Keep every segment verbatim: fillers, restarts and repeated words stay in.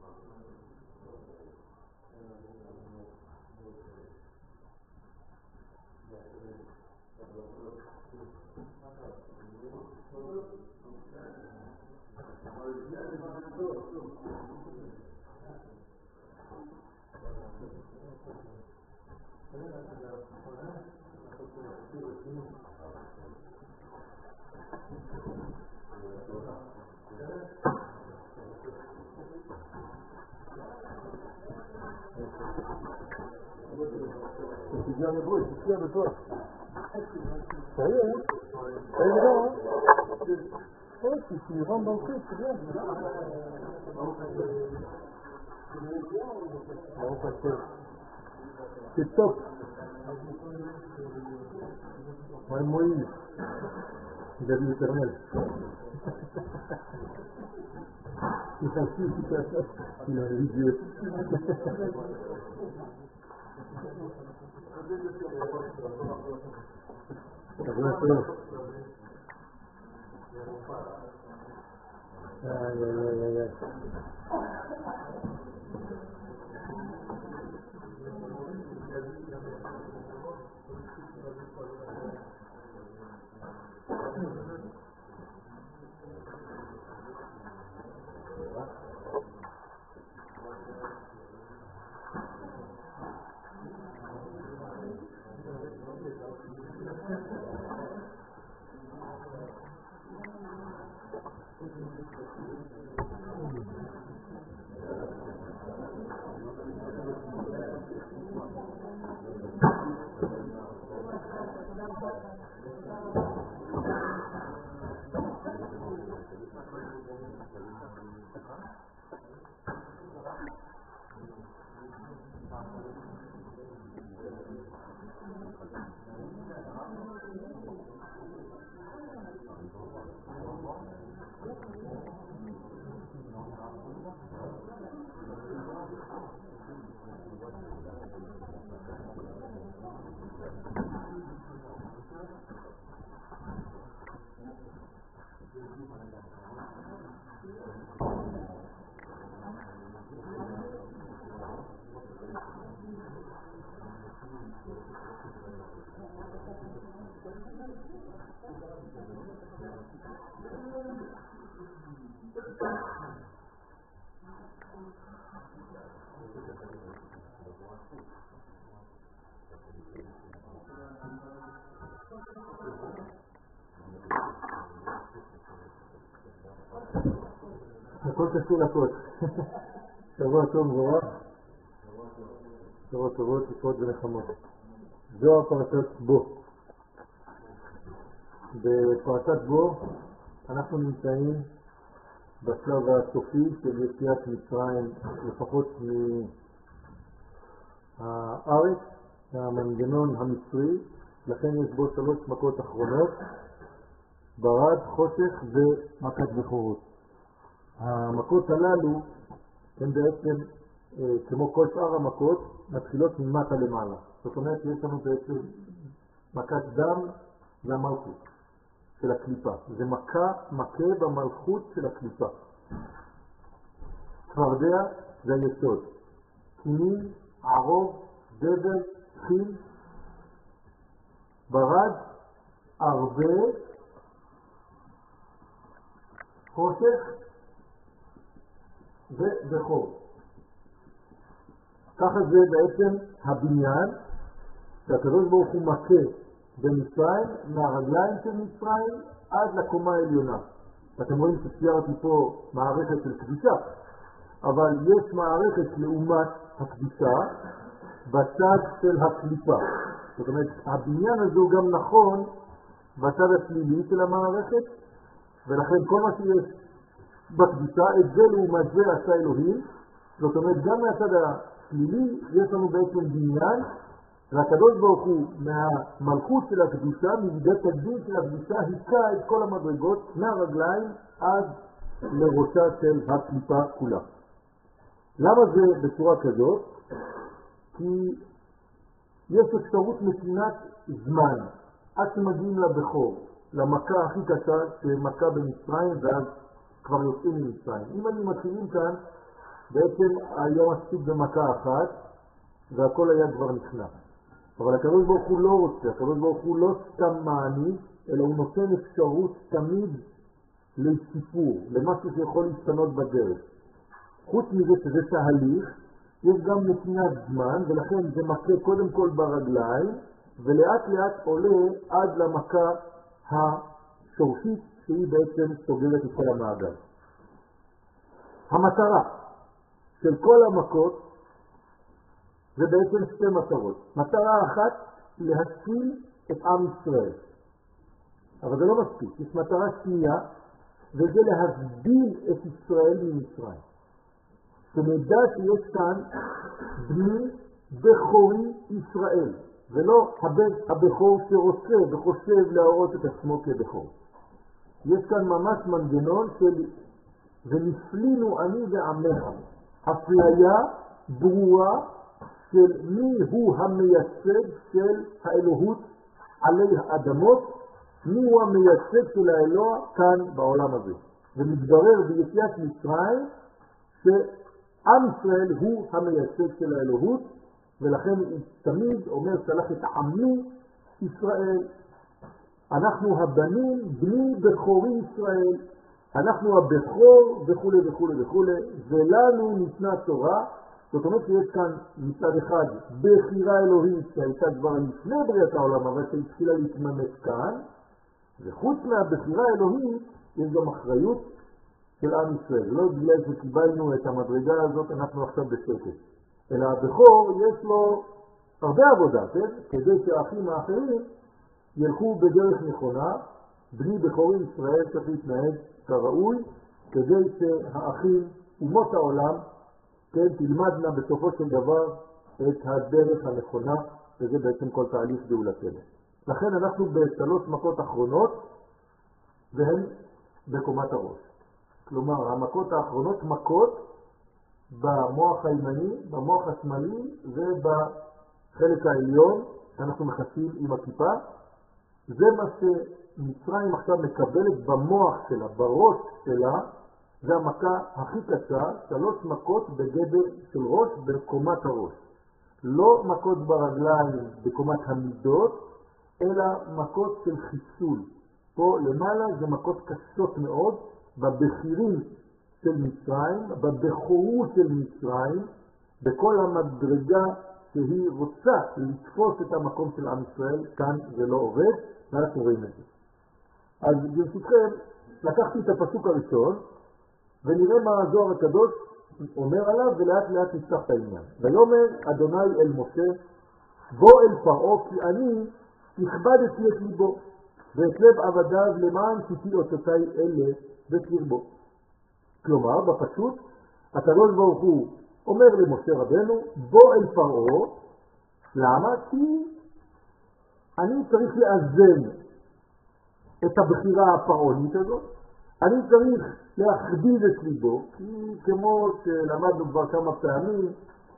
C'est bien le bruit, c'est fier de toi. Ça y est, hein? Ça y est, là, hein? Ouais, si tu rentres dans le truc, c'est bien. Non, parce que c'est top. Ouais, Moïse, il a vu l'éternel. Il a su, il a vu Dieu. Aïe, aïe, aïe, aïe, aïe. הכל קשור לכל. שבוע טוב מבורך. שבוע טובות, תקוות ונחמות. זו פרשת בו. בפרשת בו אנחנו נמצאים בשלב הסופי של יציאת מצרים, לפחות מהארץ, מהמנגנון המצרי. לכן יש בו שלוש מכות אחרונות, ברד, חושך ומכת בכורות. המכות הללו הן בעצם, אה, כמו כל שאר המכות, מתחילות ממטה למעלה. זאת אומרת שיש לנו בעצם מכת דם והמלכות של הקליפה. זה מכה, מכה במלכות של הקליפה. צפרדע זה היסוד. קינים, ערוב, דבל, חיל, ברד, הרבה, חושך ובכור. ככה זה בעצם הבניין שהקדוש ברוך הוא מכה במצרים, מהרגליים של מצרים עד לקומה העליונה. אתם רואים שציירתי פה מערכת של קדישה, אבל יש מערכת לעומת הקדישה בצד של הקליפה. זאת אומרת, הבניין הזה הוא גם נכון בצד השלילי של המערכת, ולכן כל מה שיש בקדישה, את זה לעומת זה עשה אלוהים. זאת אומרת, גם מהצד השלילי יש לנו בעצם בניין, והקדוש ברוך הוא מהמלכות של הקדישה, ממידת הדין של הקדישה, היכה את כל המדרגות מהרגליים עד לראשה של הקליפה כולה. למה זה בצורה כזאת? כי יש אפשרות נתינת זמן עד שמגיעים לבכור, למכה הכי קשה שמכה במצרים ואז כבר יוצאים ממצרים. אם אני מתחילים כאן בעצם היה מספיק במכה אחת, והכל היה כבר נכנע. אבל הקדוש ברוך הוא לא רוצה, הקדוש ברוך הוא לא סתם מעניק, אלא הוא נותן אפשרות תמיד לסיפור, למשהו שיכול להשתנות בדרך. חוץ מזה שזה תהליך, יש גם נתינת זמן, ולכן זה מכה קודם כל ברגליים, ולאט לאט עולה עד למכה השורשית, שהיא בעצם סוגרת את כל המעגל. המטרה של כל המכות זה בעצם שתי מטרות. מטרה אחת, להציל את עם ישראל. אבל זה לא מספיק. יש מטרה שנייה, וזה להבדיל את ישראל ממצרים. שנדע שיש כאן בני בכורי ישראל, ולא הבן הבכור שרוצה וחושב להראות את עצמו כבכור. יש כאן ממש מנגנון של ונפלינו אני ועמך. אפליה ברורה של מי הוא המייצג של האלוהות עלי האדמות, מי הוא המייצג של האלוה כאן בעולם הזה. ומתברר ביציאת מצרים שעם ישראל הוא המייצג של האלוהות, ולכן הוא תמיד אומר שלח את עמי ישראל. אנחנו הבנים, בני בכורי ישראל, אנחנו הבכור וכו' וכו' וכו', ולנו ניתנה תורה. זאת אומרת שיש כאן מצד אחד בחירה אלוהית שהייתה כבר לפני בריאת העולם, אבל שהתחילה להתממש כאן, וחוץ מהבחירה האלוהית יש גם אחריות של עם ישראל. לא בגלל שקיבלנו את המדרגה הזאת אנחנו עכשיו בשקט, אלא הבכור יש לו הרבה עבודה, כן? כדי שהאחים האחרים ילכו בדרך נכונה. בני בכורי ישראל צריך להתנהג כראוי, כדי שהאחים אומות העולם כן, תלמדנה בסופו של דבר את הדרך הנכונה, וזה בעצם כל תהליך גאולתנו. לכן אנחנו בשלוש מכות אחרונות, והן בקומת הראש. כלומר, המכות האחרונות מכות במוח הימני, במוח השמאלי ובחלק העליון שאנחנו מכסים עם הכיפה. זה מה שמצרים עכשיו מקבלת במוח שלה, בראש שלה. זה המכה הכי קשה, שלוש מכות בגדר של ראש בקומת הראש. לא מכות ברגליים בקומת המידות, אלא מכות של חיסול. פה למעלה זה מכות קשות מאוד, בבחירים של מצרים, בבכורות של מצרים, בכל המדרגה שהיא רוצה לתפוס את המקום של עם ישראל, כאן זה לא עובד, ואנחנו רואים את זה. אז ברשותכם, לקחתי את הפסוק הראשון, ונראה מה הזוהר הקדוש אומר עליו, ולאט לאט נפתח את העניין. ויאמר אדוני אל משה, בוא אל פרעה, כי אני הכבדתי את ליבו, ואת לב עבדיו למען ציתי אותותי אלה בקרבו. כלומר, בפשוט, הקדוש ברוך הוא אומר למשה רבנו, בוא אל פרעה. למה? כי אני צריך לאזן את הבחירה הפרעונית הזאת, אני צריך להכביד את ליבו, כי כמו שלמדנו כבר כמה פעמים,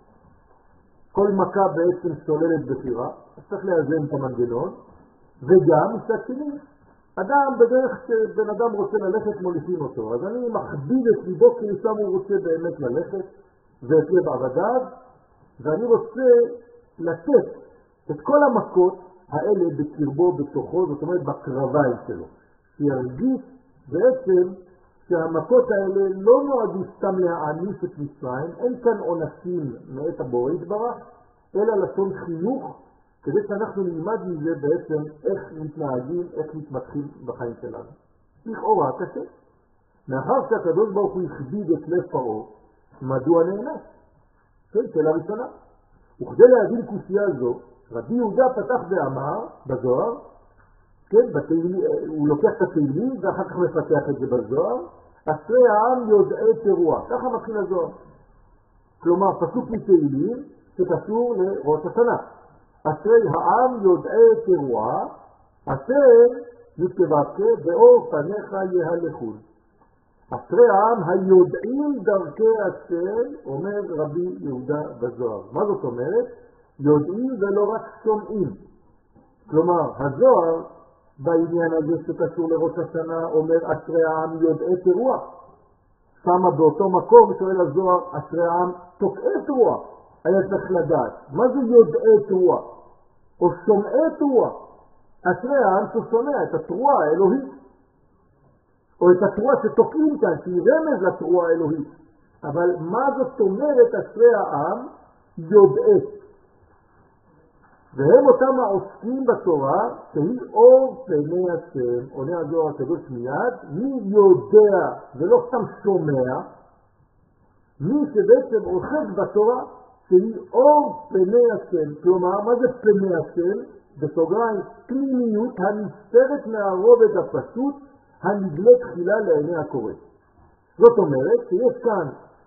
כל מכה בעצם סוללת בחירה, אז צריך לאזן את המנגנון, וגם מצד שני, אדם בדרך שבן אדם רוצה ללכת מוליכים אותו, אז אני מכביד את ליבו כי שם הוא רוצה באמת ללכת, ואת לב עבדיו, ואני רוצה לתת את כל המכות האלה בקרבו, בתוכו, זאת אומרת בקרביים שלו, שירגיש בעצם שהמכות האלה לא נועדו סתם להעניש את מצרים, אין כאן עונשים מאת הבורא יתברך, אלא לשון חינוך, כדי שאנחנו נלמד מזה בעצם איך מתנהגים, איך מתמתחים בחיים שלנו. לכאורה קשה. מאחר שהקדוש ברוך הוא הכביד את לב פרעה, מדוע נענש? כן, שאלה ראשונה. וכדי להבין קושייה זו, רבי יהודה פתח ואמר בזוהר, כן, בתהילים, הוא לוקח את התהילים ואחר כך מפתח את זה בזוהר, אשרי העם יודעי תרועה. ככה מתחיל הזוהר. כלומר, פסוק מתהילים שקשור לראש השנה. אשרי העם יודעי תרועה, אשר יתבקה באור פניך יהלכון. אשרי העם היודעים דרכי השם, אומר רבי יהודה בזוהר. מה זאת אומרת? יודעים ולא רק שומעים. כלומר, הזוהר בעניין הזה שקשור לראש השנה אומר אשרי העם יודעי תרועה. שמה באותו מקום, שואל הזוהר, אשרי העם תוקעי תרועה. היה צריך לדעת, מה זה יודעי תרועה? או שומעי תרועה? אשרי העם ששומע את התרועה האלוהית. או את התרועה שתוקעים כאן, שהיא רמז לתרועה האלוהית. אבל מה זאת אומרת אשרי העם יודעי? והם אותם העוסקים בתורה, שהיא אור פני השם, עונה הזוהר הקדוש מיד, מי יודע ולא סתם שומע, מי שבעצם עוסק בתורה, שהיא אור פני השם. כלומר, מה זה פני השם? בסוגריים, פנימיות הנסתרת מהרובד הפשוט, הנגלה תחילה לעיני הקורא. זאת אומרת שיש כאן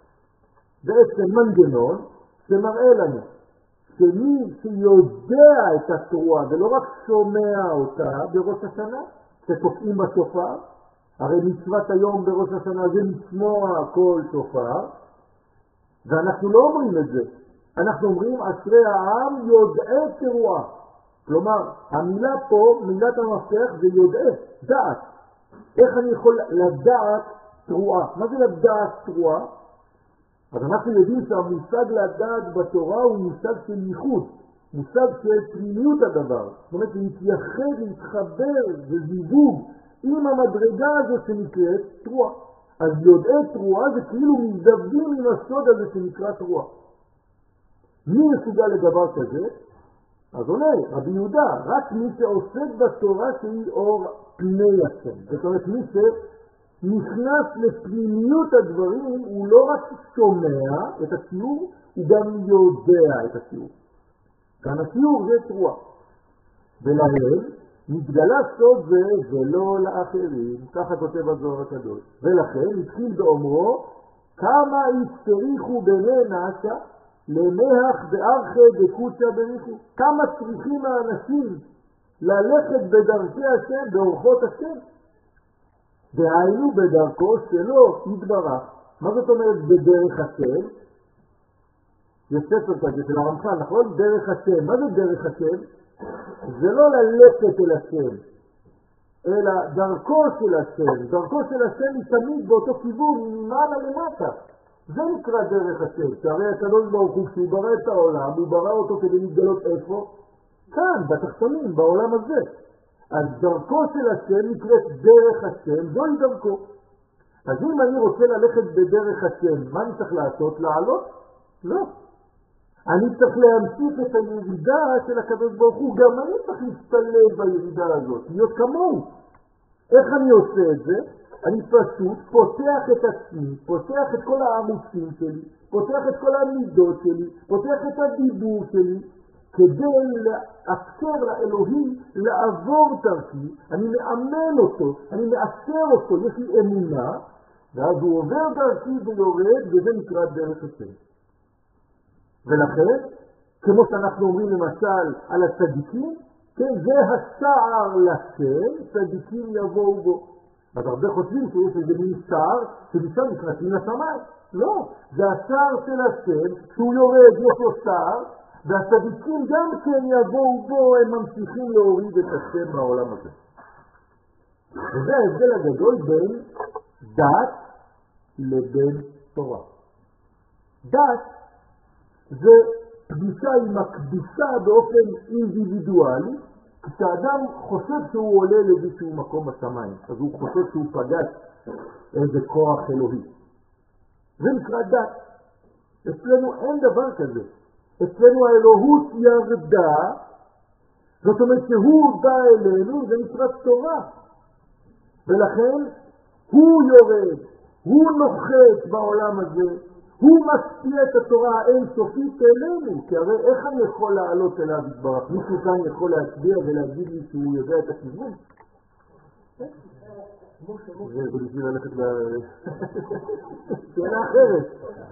בעצם מנגנון שמראה לנו שמי שיודע את התרועה ולא רק שומע אותה בראש השנה, שתוקעים בשופר, הרי מצוות היום בראש השנה זה לשמוע כל שופר, ואנחנו לא אומרים את זה, אנחנו אומרים אשרי העם יודעי תרועה. כלומר, המילה פה, מילת המפתח זה יודעי, דעת. איך אני יכול לדעת תרועה? מה זה לדעת תרועה? אז אנחנו יודעים שהמושג לדעת בתורה הוא מושג של ייחוד, מושג של פנימיות הדבר. זאת אומרת, להתייחד, להתחבר וזיווג עם המדרגה הזאת שנקראת תרועה. אז יודעי תרועה זה כאילו מזדווים עם הסוד הזה שנקרא תרועה. מי מסוגל לדבר כזה? אז עונה, רבי יהודה, רק מי שעוסק בתורה שהיא אור פני השם. זאת אומרת, מי שנכנס לפנימיות הדברים, הוא לא רק שומע את השיעור, הוא גם יודע את השיעור. כאן השיעור זה תרועה. ולהם מתגלה סוד זה ולא לאחרים, ככה כותב הזוהר הקדוש. ולכן התחיל באומרו, כמה הצטריכו בני נעשה, למח בארכי דקוצה בריחו. כמה צריכים האנשים ללכת בדרכי השם, באורחות השם, והיינו בדרכו שלו יתברך. מה זאת אומרת בדרך השם? יש ספר כזה של הרמח"ל, נכון? דרך השם. מה זה דרך השם? זה לא ללכת אל השם, אלא דרכו של השם. דרכו של השם היא תמיד באותו כיוון, ממעלה למטה. זה נקרא דרך השם, שהרי הקדוש ברוך הוא כשהוא ברא את העולם, הוא ברא אותו כדי להתגלות איפה? כאן, בתחתונים, בעולם הזה. אז דרכו של השם נקראת דרך השם, זוהי דרכו. אז אם אני רוצה ללכת בדרך השם, מה אני צריך לעשות? לעלות? לא. אני צריך להמשיך את הירידה של הקדוש ברוך הוא, גם אני צריך להסתלב בירידה הזאת, להיות כמוהו. איך אני עושה את זה? אני פשוט פותח את עצמי, פותח את כל העמוצים שלי, פותח את כל המידות שלי, פותח את הדיבור שלי, כדי לאפשר לאלוהים לעבור דרכי. אני מאמן אותו, אני מאשר אותו, יש לי אמונה, ואז הוא עובר דרכי ויורד, וזה נקרא דרך השם. ולכן, כמו שאנחנו אומרים למשל על הצדיקים, כן, זה השער לשם, צדיקים יבואו בו. אז הרבה חושבים שיש איזה מין שער שמשם נכנסים לשמיים. לא, זה השער של השם, שהוא יורד, יש לו שער, והצדיקים גם כן יבואו בו, הם ממשיכים להוריד את השם בעולם הזה. וזה ההבדל הגדול בין דת לבין תורה. דת זה פגישה עם הקדושה באופן אינדיבידואלי, כשאדם חושב שהוא עולה לאיזשהו מקום בשמיים, אז הוא חושב שהוא פגש איזה כוח אלוהי. זה נקרא דת. אצלנו אין דבר כזה. אצלנו האלוהות ירדה, זאת אומרת שהוא בא אלינו, זה נקרא תורה. ולכן הוא יורד, הוא נוחת בעולם הזה, הוא משפיע את התורה האינסופית אלינו, כי הרי איך אני יכול לעלות אליו יתברך? מישהו כאן יכול להצביע ולהגיד לי שהוא יודע את הכיוון? זה בשביל ללכת ל... שאלה אחרת.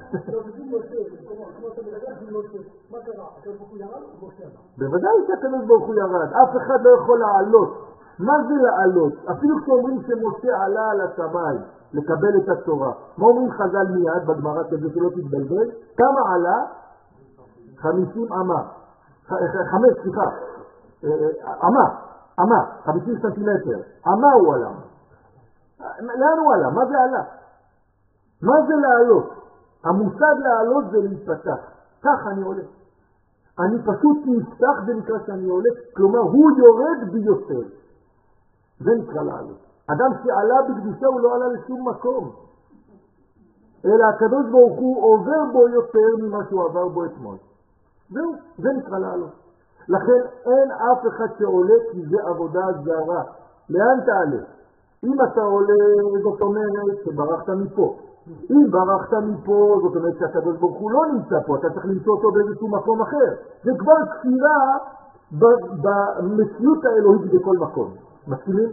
בוודאי שהקדוש ברוך הוא ירד, אף אחד לא יכול לעלות. מה זה לעלות? אפילו כשאומרים שמשה עלה על השמיים לקבל את התורה, מה אומרים חז"ל מיד בגמרא כזה שלא תתבלבל? כמה עלה? חמישים אמה. חמש, סליחה. אמה, אמה, חמישים סנטימטר. אמה הוא עלה. לאן הוא עלה? מה זה עלה? מה זה לעלות? המושג לעלות זה להיפתח. כך אני עולה. אני פשוט נפתח ונקרא שאני עולה, כלומר הוא יורד ביותר. זה נקרא לעלות. אדם שעלה בקדושה הוא לא עלה לשום מקום. אלא הקדוש ברוך הוא עובר בו יותר ממה שהוא עבר בו אתמול. זהו, זה נקרא לעלות. לכן אין אף אחד שעולה כי זה עבודה זרה. לאן תעלה? אם אתה עולה זאת אומרת שברחת מפה. אם ברחת מפה זאת אומרת שהקדוש ברוך הוא לא נמצא פה, אתה צריך למצוא אותו באיזשהו מקום אחר. זה כבר כפירה במציאות האלוהית בכל מקום. מסכימים?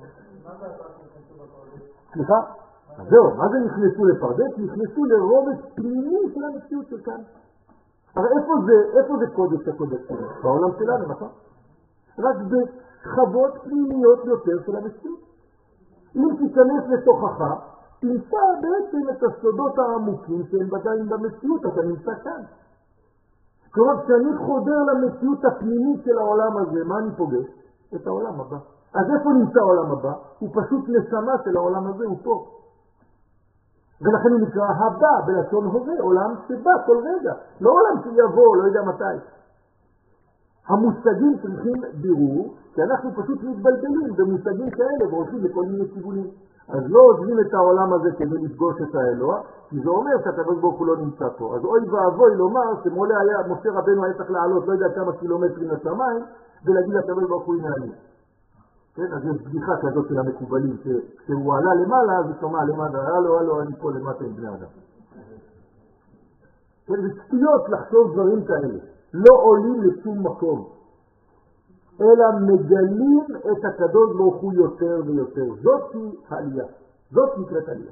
סליחה? אז זהו, מה זה נכנסו לפרדס? נכנסו לרובד פנימי של המציאות של כאן. הרי איפה זה, איפה זה קודש הקודש שלנו? בעולם שלנו, נכון? רק בחוות פנימיות יותר של המציאות. אם תיכנס לתוכך, תמצא בעצם את הסודות העמוקים שהם בדיים במציאות, אתה נמצא כאן. כלומר, כשאני חודר למציאות הפנימית של העולם הזה, מה אני פוגש? את העולם הבא. אז איפה נמצא העולם הבא? הוא פשוט נשמה של העולם הזה, הוא פה. ולכן הוא נקרא הבא בלשון הווה, עולם שבא כל רגע. לא עולם שיבוא, לא יודע מתי. המושגים צריכים בירור, כי אנחנו פשוט מתבלבלים במושגים כאלה והולכים לכל מיני כיוונים. אז לא עוזבים את העולם הזה כדי לפגוש את האלוה, כי זה אומר שהקדוש ברוך הוא לא נמצא פה. אז אוי ואבוי לומר שמשה היה, משה רבנו היה צריך לעלות לא יודע כמה קילומטרים לשמיים, ולהגיד לקדוש ברוך הוא הנה אני. כן, אז יש בדיחה כזאת של המקובלים, שכשהוא עלה למעלה, אז הוא שומע למטה, הלו, הלו, אני פה למטה עם בני אדם. כן, זה שטויות לחשוב דברים כאלה. לא עולים לשום מקום, אלא מגלים את הקדוש ברוך הוא יותר ויותר. זאת היא העלייה. זאת נקראת עלייה.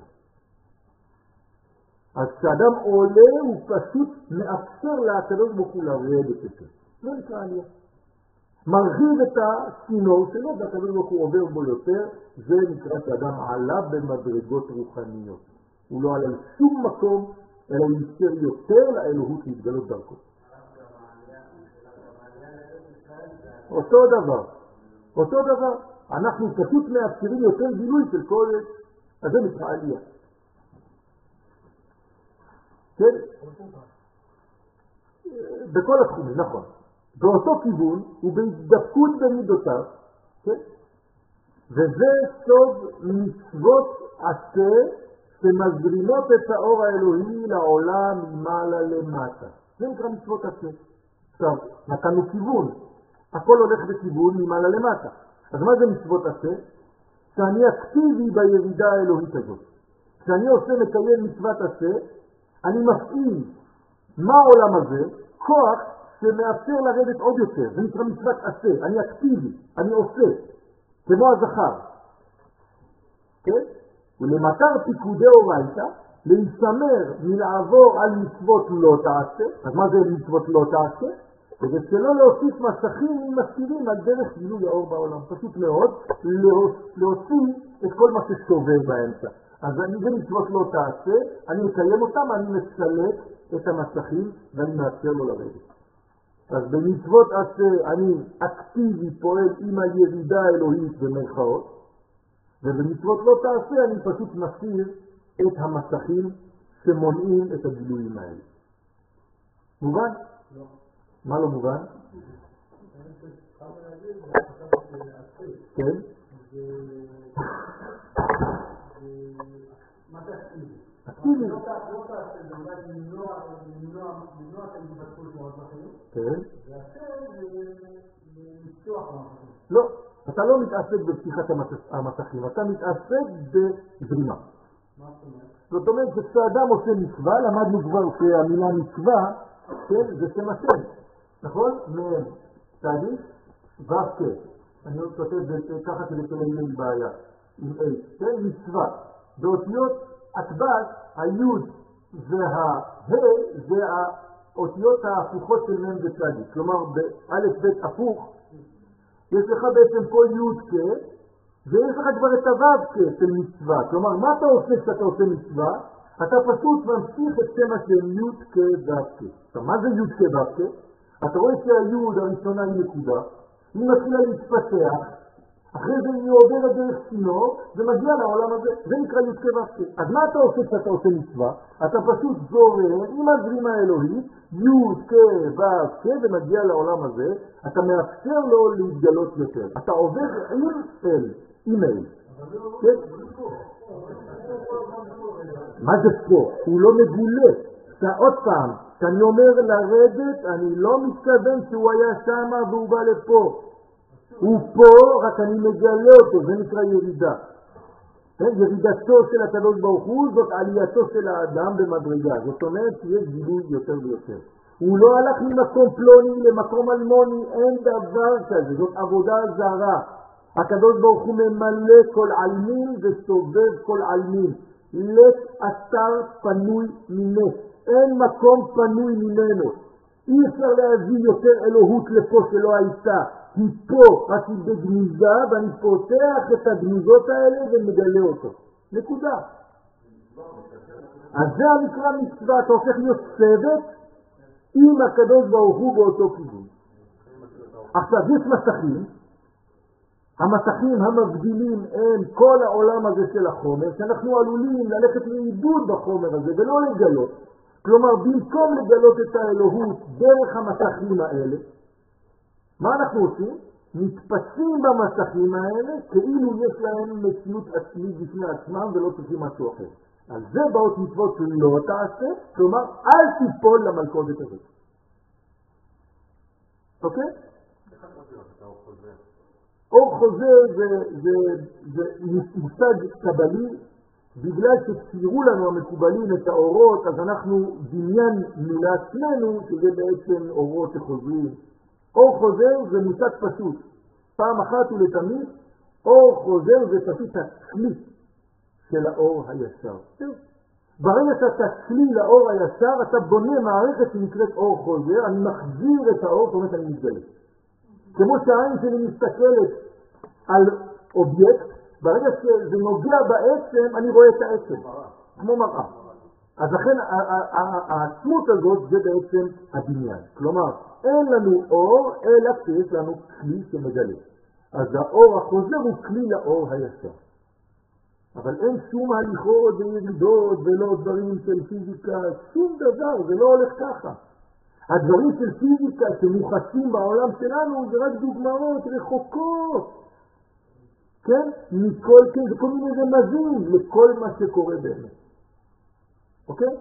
אז כשאדם עולה, הוא פשוט מאפשר לקדוש ברוך הוא לרדת את זה. זה נקרא עלייה. מרחיב את הסינור שלו, והקדוש ברוך הוא עובר בו יותר, זה נקרא שאדם עלה במדרגות רוחניות. הוא לא עלה לשום מקום, אלא הוא יצר יותר לאלוהות להתגלות דרכו. אותו דבר, אותו דבר. אנחנו פשוט מאפשרים יותר גילוי של כל זה, אז זה נקרא עלייה. כן? בכל התחומים, נכון. באותו כיוון ובהתדפקות במידותיו, כן? וזה סוד מצוות עשה שמזרימות את האור האלוהי לעולם ממעלה למטה. זה נקרא מצוות עשה. עכשיו, נתנו כיוון. הכל הולך בכיוון ממעלה למטה. אז מה זה מצוות עשה? שאני אקטיבי בירידה האלוהית הזאת. כשאני עושה מקיים מצוות עשה, אני מפעיל מה העולם הזה? כוח שמאפשר לרדת עוד יותר. זה נקרא מצוות עשה. אני אקטיבי, אני עושה, כמו הזכר. כן? ולמטר פיקודי אורייתא, להישמר מלעבור על מצוות לא תעשה. אז מה זה מצוות לא תעשה? כדי שלא להוסיף מסכים מסתירים על דרך גילוי האור בעולם. פשוט מאוד, להוסיף את כל מה ששובר באמצע. אז אני זה מצוות לא תעשה, אני מקיים אותם, אני מסלק את המסכים ואני מאפשר לו לרדת. אז במצוות עשה אני אקטיבי פועל עם הירידה האלוהית במרכאות, ובמצוות לא תעשה אני פשוט מסיר את המסכים שמונעים את הגילויים האלה. מובן? לא. מה לא מובן? כן? מה זה אקטיבי? אקטיבי. לא תעשה, זה אולי למנוע את ההתבטאות של עוד בחיים? כן. זה עשה ולפתוח מהחיים. לא, אתה לא מתעסק בפתיחת המסכים, אתה מתעסק בזרימה. מה זאת אומרת? זאת אומרת שכשאדם עושה מצווה, למדנו כבר שהמילה מצווה, כן, זה שם השם. נכון? מצדיק ואף כן. אני עוד כותב ככה כדי שלא יהיה לי בעיה. עם אי. כן? מצווה. באותיות אטבעת, היוד והה זה האותיות ההפוכות של מם וצדיק. כלומר, באלף בית הפוך, יש לך בעצם כל יוד כ, ויש לך כבר את הוו כ של מצווה. כלומר, מה אתה עושה כשאתה עושה מצווה? אתה פשוט ממשיך את שם השם יוד כ וו כ. עכשיו, מה זה יוד כ וו כ? אתה רואה שהיוד הראשונה היא נקודה, היא מתחילה להתפתח, אחרי זה היא עוברת דרך צינור, ומגיע לעולם הזה, זה נקרא י' כ' ו' כ'. אז מה אתה עושה כשאתה עושה מצווה? אתה פשוט זורם עם הזרימה האלוהית, י' כ' ו' כ', ומגיע לעולם הזה, אתה מאפשר לו להתגלות יותר. אתה עובד עם אל, אימייל. מה זה פה? הוא לא מגולה. עוד פעם, כשאני אומר לרדת, אני לא מתכוון שהוא היה שם והוא בא לפה. הוא פה, רק אני מגלה אותו, זה נקרא ירידה. ירידתו של הקדוש ברוך הוא, זאת עלייתו של האדם במדרגה. זאת אומרת שיש גילוי יותר ויותר. הוא לא הלך ממקום פלוני למקום אלמוני, אין דבר כזה, זאת עבודה זרה. הקדוש ברוך הוא ממלא כל עלמין וסובב כל עלמין. לת אתר פנוי ממנו, אין מקום פנוי ממנו. אי אפשר להביא יותר אלוהות לפה שלא הייתה. היא פה, רק היא בגניזה, ואני פותח את הגניזות האלה ומגלה אותו. נקודה. אז זה המקרא מצווה, אתה הופך להיות צוות עם הקדוש ברוך הוא באותו כיוון. עכשיו, יש מסכים, המסכים המבדילים הם כל העולם הזה של החומר, שאנחנו עלולים ללכת לאיבוד בחומר הזה ולא לגלות. כלומר, במקום לגלות את האלוהות דרך המסכים האלה, מה אנחנו עושים? מתפצים במסכים האלה כאילו יש להם מציאות עצמית בפני עצמם ולא צריכים משהו אחר. על זה באות מצוות לא תעשה, כלומר, אל תיפול למלכודת הזאת. אוקיי? אור חוזה זה, זה, זה מושג קבלי, בגלל שציירו לנו המקובלים את האורות, אז אנחנו דמיינו לעצמנו שזה בעצם אורות שחוזרים. אור חוזר זה מושג פשוט. פעם אחת ולתמיד, אור חוזר זה פשוט הכלי של האור הישר. ברגע שאתה כלי לאור הישר, אתה בונה מערכת שנקראת אור חוזר, אני מחזיר את האור, זאת אומרת אני מתגלה. כמו שהעין שלי מסתכלת על אובייקט, ברגע שזה נוגע בעצם, אני רואה את העצם, כמו מראה. אז לכן העצמות הזאת זה בעצם הבניין. כלומר, אין לנו אור, אלא שיש לנו כלי שמגלה. אז האור החוזר הוא כלי לאור הישר. אבל אין שום הליכות וירידות ולא דברים של פיזיקה, שום דבר, זה לא הולך ככה. הדברים של פיזיקה שמוחסים בעולם שלנו זה רק דוגמאות רחוקות. כן? מכל, כן, זה כל מיני רמזים לכל מה שקורה באמת. אוקיי?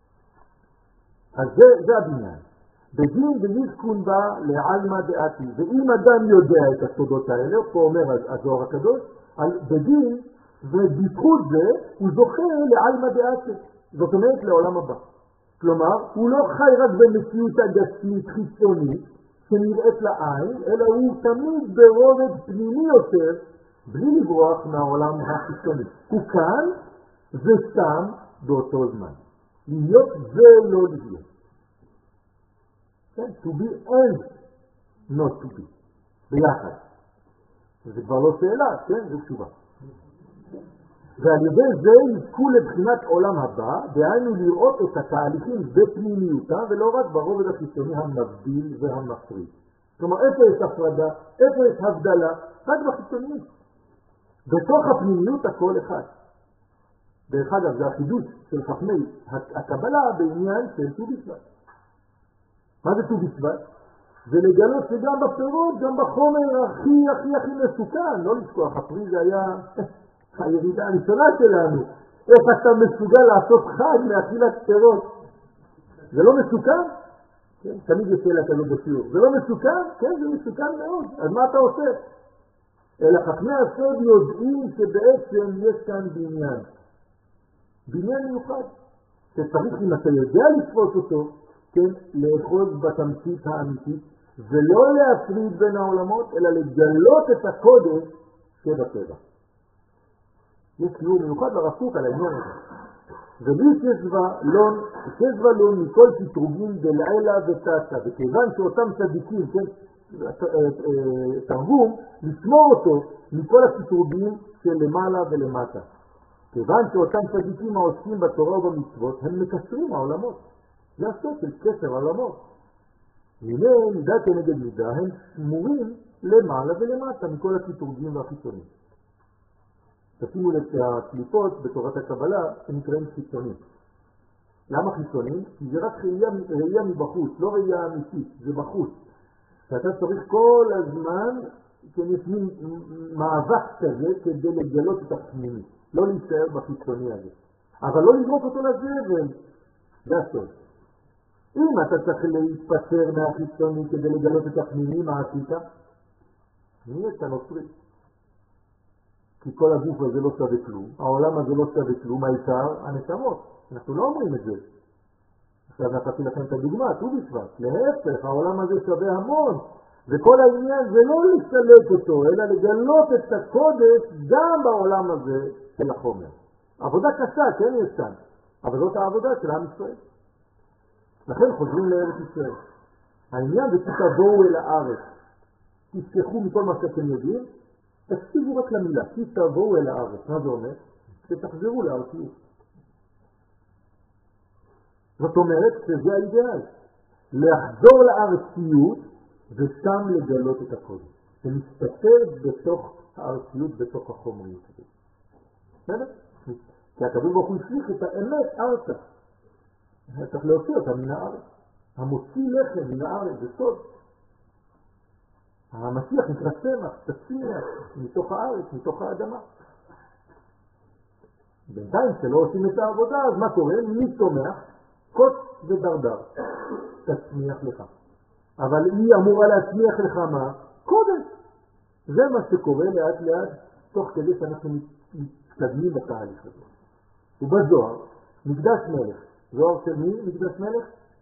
אז זה, זה הבניין. בדין ויזכון בה לעלמא דעתי. ואם אדם יודע את הסודות האלה, פה אומר הזוהר הקדוש, בדין ובזכות זה הוא זוכה לעלמא דעתי. זאת אומרת לעולם הבא. כלומר, הוא לא חי רק במציאות הגשמית חיצונית שנראית לעין, אלא הוא תמיד ברובד פנימי יותר, בלי לברוח מהעולם החיצוני. הוא כאן ושם באותו זמן. להיות ולא להיות. כן? To be and not to be. ביחד. זה כבר לא שאלה, כן? זה תשובה. ועל ידי זה יזכו לבחינת עולם הבא, דהיינו לראות את התהליכים בפנימיותם, ולא רק ברובד החיצוני המבדיל והמפריד. כלומר, איפה יש הפרדה, איפה יש הבדלה, רק בחיצוניות. בתוך הפנימיות הכל אחד. דרך אגב, זה החידוש של חכמי הקבלה בעניין של ט"ו בשבט. מה זה ט"ו בשבט? זה לגלות שגם בפירות, גם בחומר הכי הכי הכי מסוכן, לא לשכוח, הפרי זה היה הירידה הראשונה שלנו. איך אתה מסוגל לעשות חג מאכילת פירות? זה לא מסוכן? כן, תמיד יש שאלה כזאת בשיעור. זה לא מסוכן? כן, זה מסוכן מאוד. אז מה אתה עושה? אלא חכמי הסוד יודעים שבעצם יש כאן בניין. בניין מיוחד. שצריך אם אתה יודע לתפוס אותו, כן, לאחוז בתמצית האמיתית, ולא להפריד בין העולמות, אלא לגלות את הקודש שבטבע. יש קיום מיוחד לרפוק על העניין הזה. ולי שזווה לון מכל קטרוגים דלעילה ותתה, וכיוון שאותם צדיקים, כן, תרגום, לשמור אותו מכל הקטרוגים של למעלה ולמטה. כיוון שאותם צדיקים העוסקים בתורה ובמצוות, הם מקשרים העולמות. זה הסוד של קשר העולמות. הנה מידה כנגד מידה, הם שמורים למעלה ולמטה, מכל הקיטורגים והחיצונים. תשימו לב שהקליפות בתורת הקבלה הם נקראים חיצונים. למה חיצונים? כי זה רק ראייה, ראייה מבחוץ, לא ראייה אמיתית, זה בחוץ. ואתה צריך כל הזמן כנשמין מאבק כזה כדי לגלות את הפנימי, לא להישאר בחיצוני הזה. אבל לא לזרוק אותו לזבל, זה הסוד. אם אתה צריך להתפטר מהחיצוני כדי לגלות את הפנימי, מה עשית? נהיית נוצרי. כי כל הגוף הזה לא שווה כלום, העולם הזה לא שווה כלום, העיקר הנשמות. אנחנו לא אומרים את זה. עכשיו נתתי לכם את הדוגמה, ט"ו בשבט. להפך, העולם הזה שווה המון. וכל העניין זה לא לסלק אותו, אלא לגלות את הקודש גם בעולם הזה של החומר. עבודה קשה, כן יש כאן, אבל זאת העבודה של עם ישראל. לכן חוזרים לארץ ישראל. העניין זה שתבואו אל הארץ. תשכחו מכל מה שאתם יודעים, תקשיבו רק למילה, תבואו אל הארץ. מה זה אומר? שתחזרו לארציות. זאת אומרת שזה האידאל. לחזור לארציות ושם לגלות את הקודש. ולהסתתר בתוך הארציות, בתוך החומריות. בסדר? כי הקדוש ברוך הוא השליך את האמת ארצה. צריך להוציא אותה מן הארץ. המוציא לחם מן הארץ זה סוד. המשיח נקרא צמח, תצמיח מתוך הארץ, מתוך האדמה. בינתיים שלא עושים את העבודה, אז מה קורה? מי צומח? קוץ ודרדר. תצמיח לך. אבל היא אמורה להצמיח לך מה? קודש. זה מה שקורה לאט לאט, תוך כדי שאנחנו מתקדמים בתהליך הזה. ובזוהר, מקדש מלך. זוהר של מי? מקדש מלך?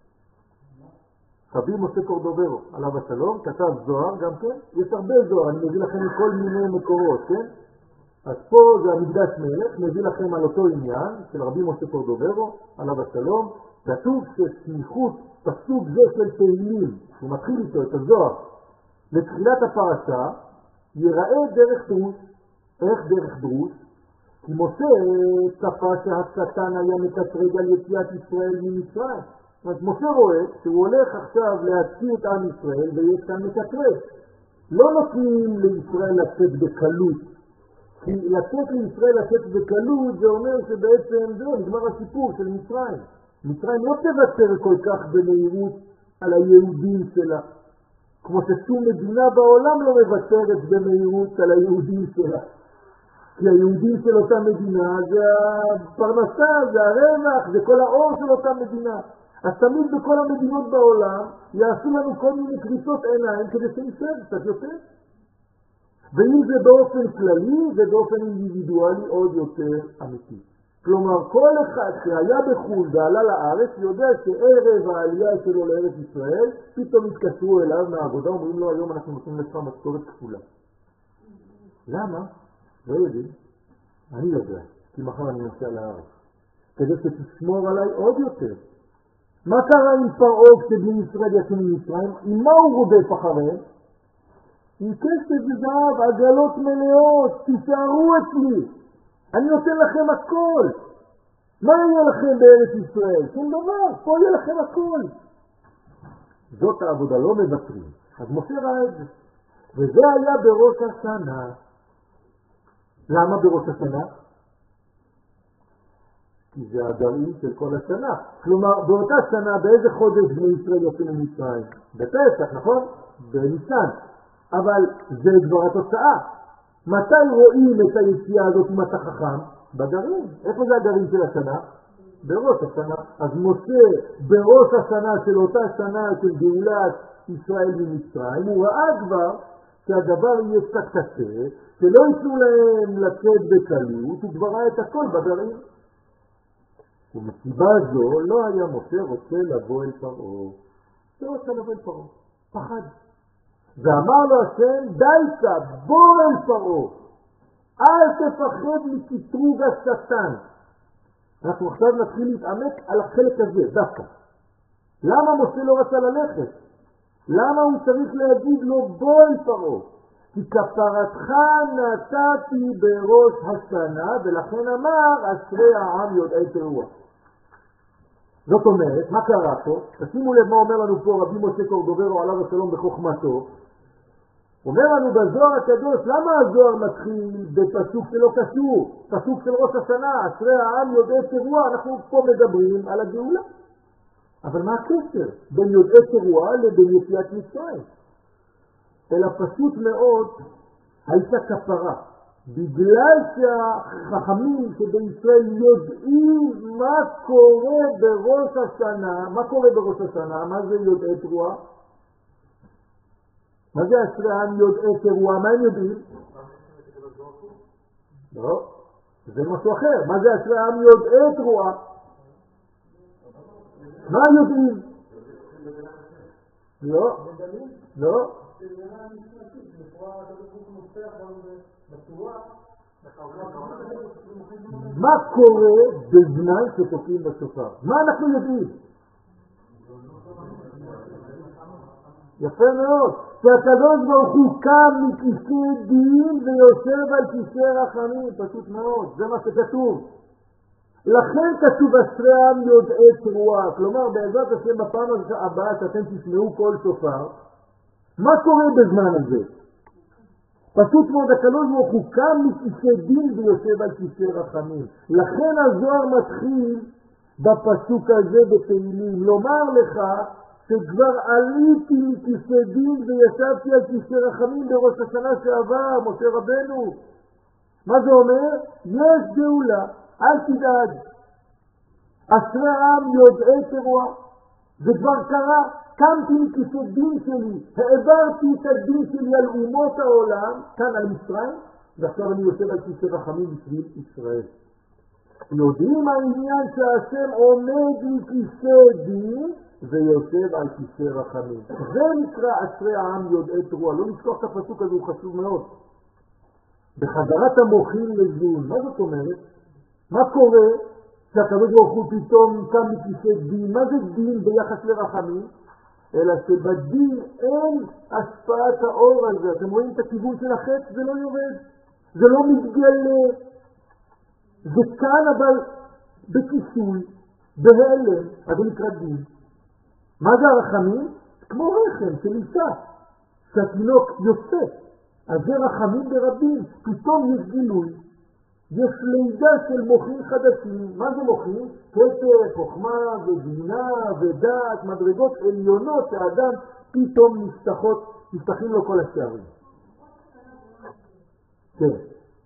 רבי משה קורדוברו, עליו השלום, כתב זוהר גם כן. יש הרבה זוהר, אני מביא לכם מכל מיני מקורות, כן? אז פה זה המקדש מלך, מביא לכם על אותו עניין של רבי משה קורדוברו, עליו השלום. כתוב שסמיכות פסוק זה של תהילים, הוא מתחיל איתו את הזוהר, לתחילת הפרשה, ייראה דרך דרוש. איך דרך דרוש? כי משה צפה שהשטן היה מקטרג על יציאת ישראל ממצרים. אז משה רואה שהוא הולך עכשיו להציל את עם ישראל ויש כאן מקטרג. לא נותנים לישראל לצאת בקלות. כי לצאת לישראל לצאת בקלות זה אומר שבעצם זה נגמר הסיפור של מצרים. מצרים לא תוותר כל כך במהירות על היהודים שלה. כמו ששום מדינה בעולם לא מבטרת במהירות על היהודים שלה. כי היהודים של אותה מדינה זה הפרנסה, זה הרווח, זה כל האור של אותה מדינה. אז תמיד בכל המדינות בעולם יעשו לנו כל מיני קריצות עיניים כדי שנשאר קצת יותר. ואם זה באופן כללי, זה באופן אינדיבידואלי עוד יותר אמיתי. כלומר, כל אחד שהיה בחו"ל ועלה לארץ יודע שערב העלייה שלו לארץ ישראל, פתאום התקשרו אליו מהעבודה, אומרים לו היום אנחנו נותנים לך משכורת כפולה. למה? לא יודעים. אני יודע, כי מחר אני נוסע לארץ. כדי שתשמור עליי עוד יותר. מה קרה עם פרעה כשבני ישראל יצאו ממצרים? עם מה הוא רודף אחריהם? עם כסף וזהב, עגלות מלאות, תישארו אצלי. אני נותן לכם הכל. מה יהיה לכם בארץ ישראל? שום דבר, פה יהיה לכם הכל. זאת העבודה, לא מבטרים. אז משה ראה את זה. וזה היה בראש השנה. למה בראש השנה? כי זה הגרעין של כל השנה. כלומר, באותה שנה, באיזה חודש בני ישראל יוצאים ממצרים? בפסח, נכון? בניסן. אבל זה כבר התוצאה. מתי רואים את היציאה הזאת אם אתה חכם? בגרעין. איפה זה הגרעין של השנה? בראש השנה. אז משה בראש השנה של אותה שנה של גאולת ישראל ממצרים, הוא ראה כבר שהדבר יהיה קצת קשה, שלא ייתנו להם לצאת בקלות, הוא כבר ראה את הכל בגרעין. ומסיבה זו לא היה משה רוצה לבוא אל פרעה. לא רוצה לבוא אל פרעה. פחד. ואמר לו השם, דייסה, בוא אל פרעה. אל תפחד מקטרוג השטן. אנחנו עכשיו נתחיל להתעמק על החלק הזה, דווקא. למה משה לא רצה ללכת? למה הוא צריך להגיד לו בוא אל פרעה? כי כפרתך נתתי בראש השנה, ולכן אמר אשרי העם יודעי תרועה. זאת אומרת, מה קרה פה? תשימו לב מה אומר לנו פה רבי משה קורדוברו עליו השלום בחוכמתו. אומר לנו בזוהר הקדוש, למה הזוהר מתחיל בפסוק שלא קשור? פסוק של ראש השנה, אשרי העם יודעי תרועה, אנחנו פה מדברים על הגאולה. אבל מה הקשר בין יודעי תרועה לבין יציאת מצרים? אלא פשוט מאוד הייתה כפרה. בגלל שהחכמים שבישראל יודעים מה קורה בראש השנה, מה קורה בראש השנה? מה זה יודעי תרועה? מה זה אשרי העם יודעי תרועה? מה הם יודעים? לא, זה משהו אחר. מה זה אשרי העם יודעי תרועה? מה יודעים? לא, לא. מה קורה בזמן שתוקעים בשופר? מה אנחנו יודעים? יפה מאוד. שהקדוש ברוך הוא קם מכיסא דין ויושב על כיסא רחמים. פשוט מאוד. זה מה שכתוב. לכן כתוב אשרי העם יודעי תרועה. כלומר, בעזרת השם בפעם הבאה שאתם תשמעו כל שופר, מה קורה בזמן הזה? פשוט מאוד, הקדוש ברוך הוא קם מכיסא דין ויושב על כיסא רחמים. לכן הזוהר מתחיל בפסוק הזה בתהילים, לומר לך שכבר עליתי מכיסא דין וישבתי על כיסא רחמים בראש השנה שעבר, משה רבנו. מה זה אומר? יש גאולה, אל תדאג. אשרי העם יודעי תרועה. זה כבר קרה. קמתי מכיסא דין שלי, העברתי את הדין שלי על אומות העולם, כאן על מצרים, ועכשיו אני יושב על כיסא רחמים בשביל ישראל. יודעים העניין שהשם עומד מכיסא דין ויושב על כיסא רחמים. זה נקרא אשרי העם יודעי תרועה. לא לשכוח את הפסוק הזה, הוא חשוב מאוד. בחזרת המוחין לזון, מה זאת אומרת? מה קורה שהקדוש ברוך הוא פתאום קם מכיסא דין? מה זה דין ביחס לרחמים? אלא שבדין אין השפעת האור הזה. אתם רואים את הכיוון של החץ? זה לא יורד, זה לא מתגלה. זה כאן אבל בכיסוי, בהלם, אז זה נקרא דין. מה זה הרחמים? כמו רחם של אישה, שהתינוק יוצא. אז זה רחמים ברבים. פתאום יש גילוי, יש לידה של מוחים חדשים. מה זה מוחים? כתר, חוכמה ובינה ודעת, מדרגות עליונות שהאדם פתאום נפתחות, נפתחים לו כל השערים. כן.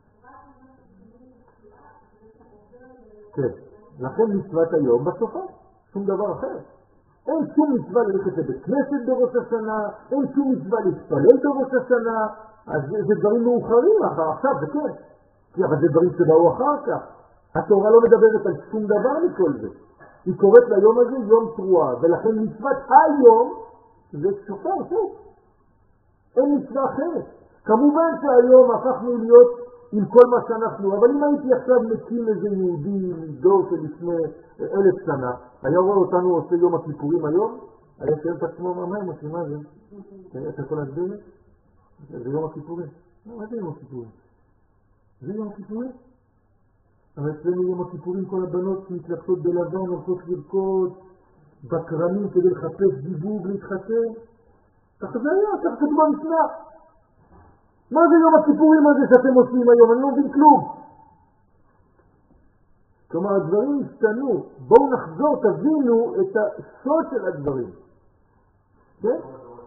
כן. לכן מצוות היום בסופה, שום דבר אחר. אין שום מצווה ללכת לבית כנסת בראש השנה, אין שום מצווה להתפלל בראש השנה, אז זה, זה דברים מאוחרים אחר, עכשיו זה כן. כי אבל זה דברים שבאו אחר כך. התורה לא מדברת על שום דבר מכל זה. היא קוראת ליום הזה יום תרועה, ולכן מצוות היום זה שופר שוב. אין מצווה אחרת. כמובן שהיום הפכנו להיות עם כל מה שאנחנו, אבל אם הייתי עכשיו מקים איזה יהודי דור שלפני אלף שנה, היה רואה אותנו עושה יום הכיפורים היום, היה שואל את עצמו, מה הם עושים? מה זה? אתה יכול להסביר? זה יום הכיפורים. מה זה יום הכיפורים? זה יום הכיפורים? אבל אצלנו יום הכיפורים כל הבנות מתלבשות בלבן, הולכות לרקוד בקרנים כדי לחפש דיבוב, להתחתן. ככה זה היה, ככה כתוב במשנה. מה זה יום הכיפורים הזה שאתם עושים היום? אני לא מבין כלום. כלומר, הדברים השתנו. בואו נחזור, תבינו את הסוד של הדברים. כן?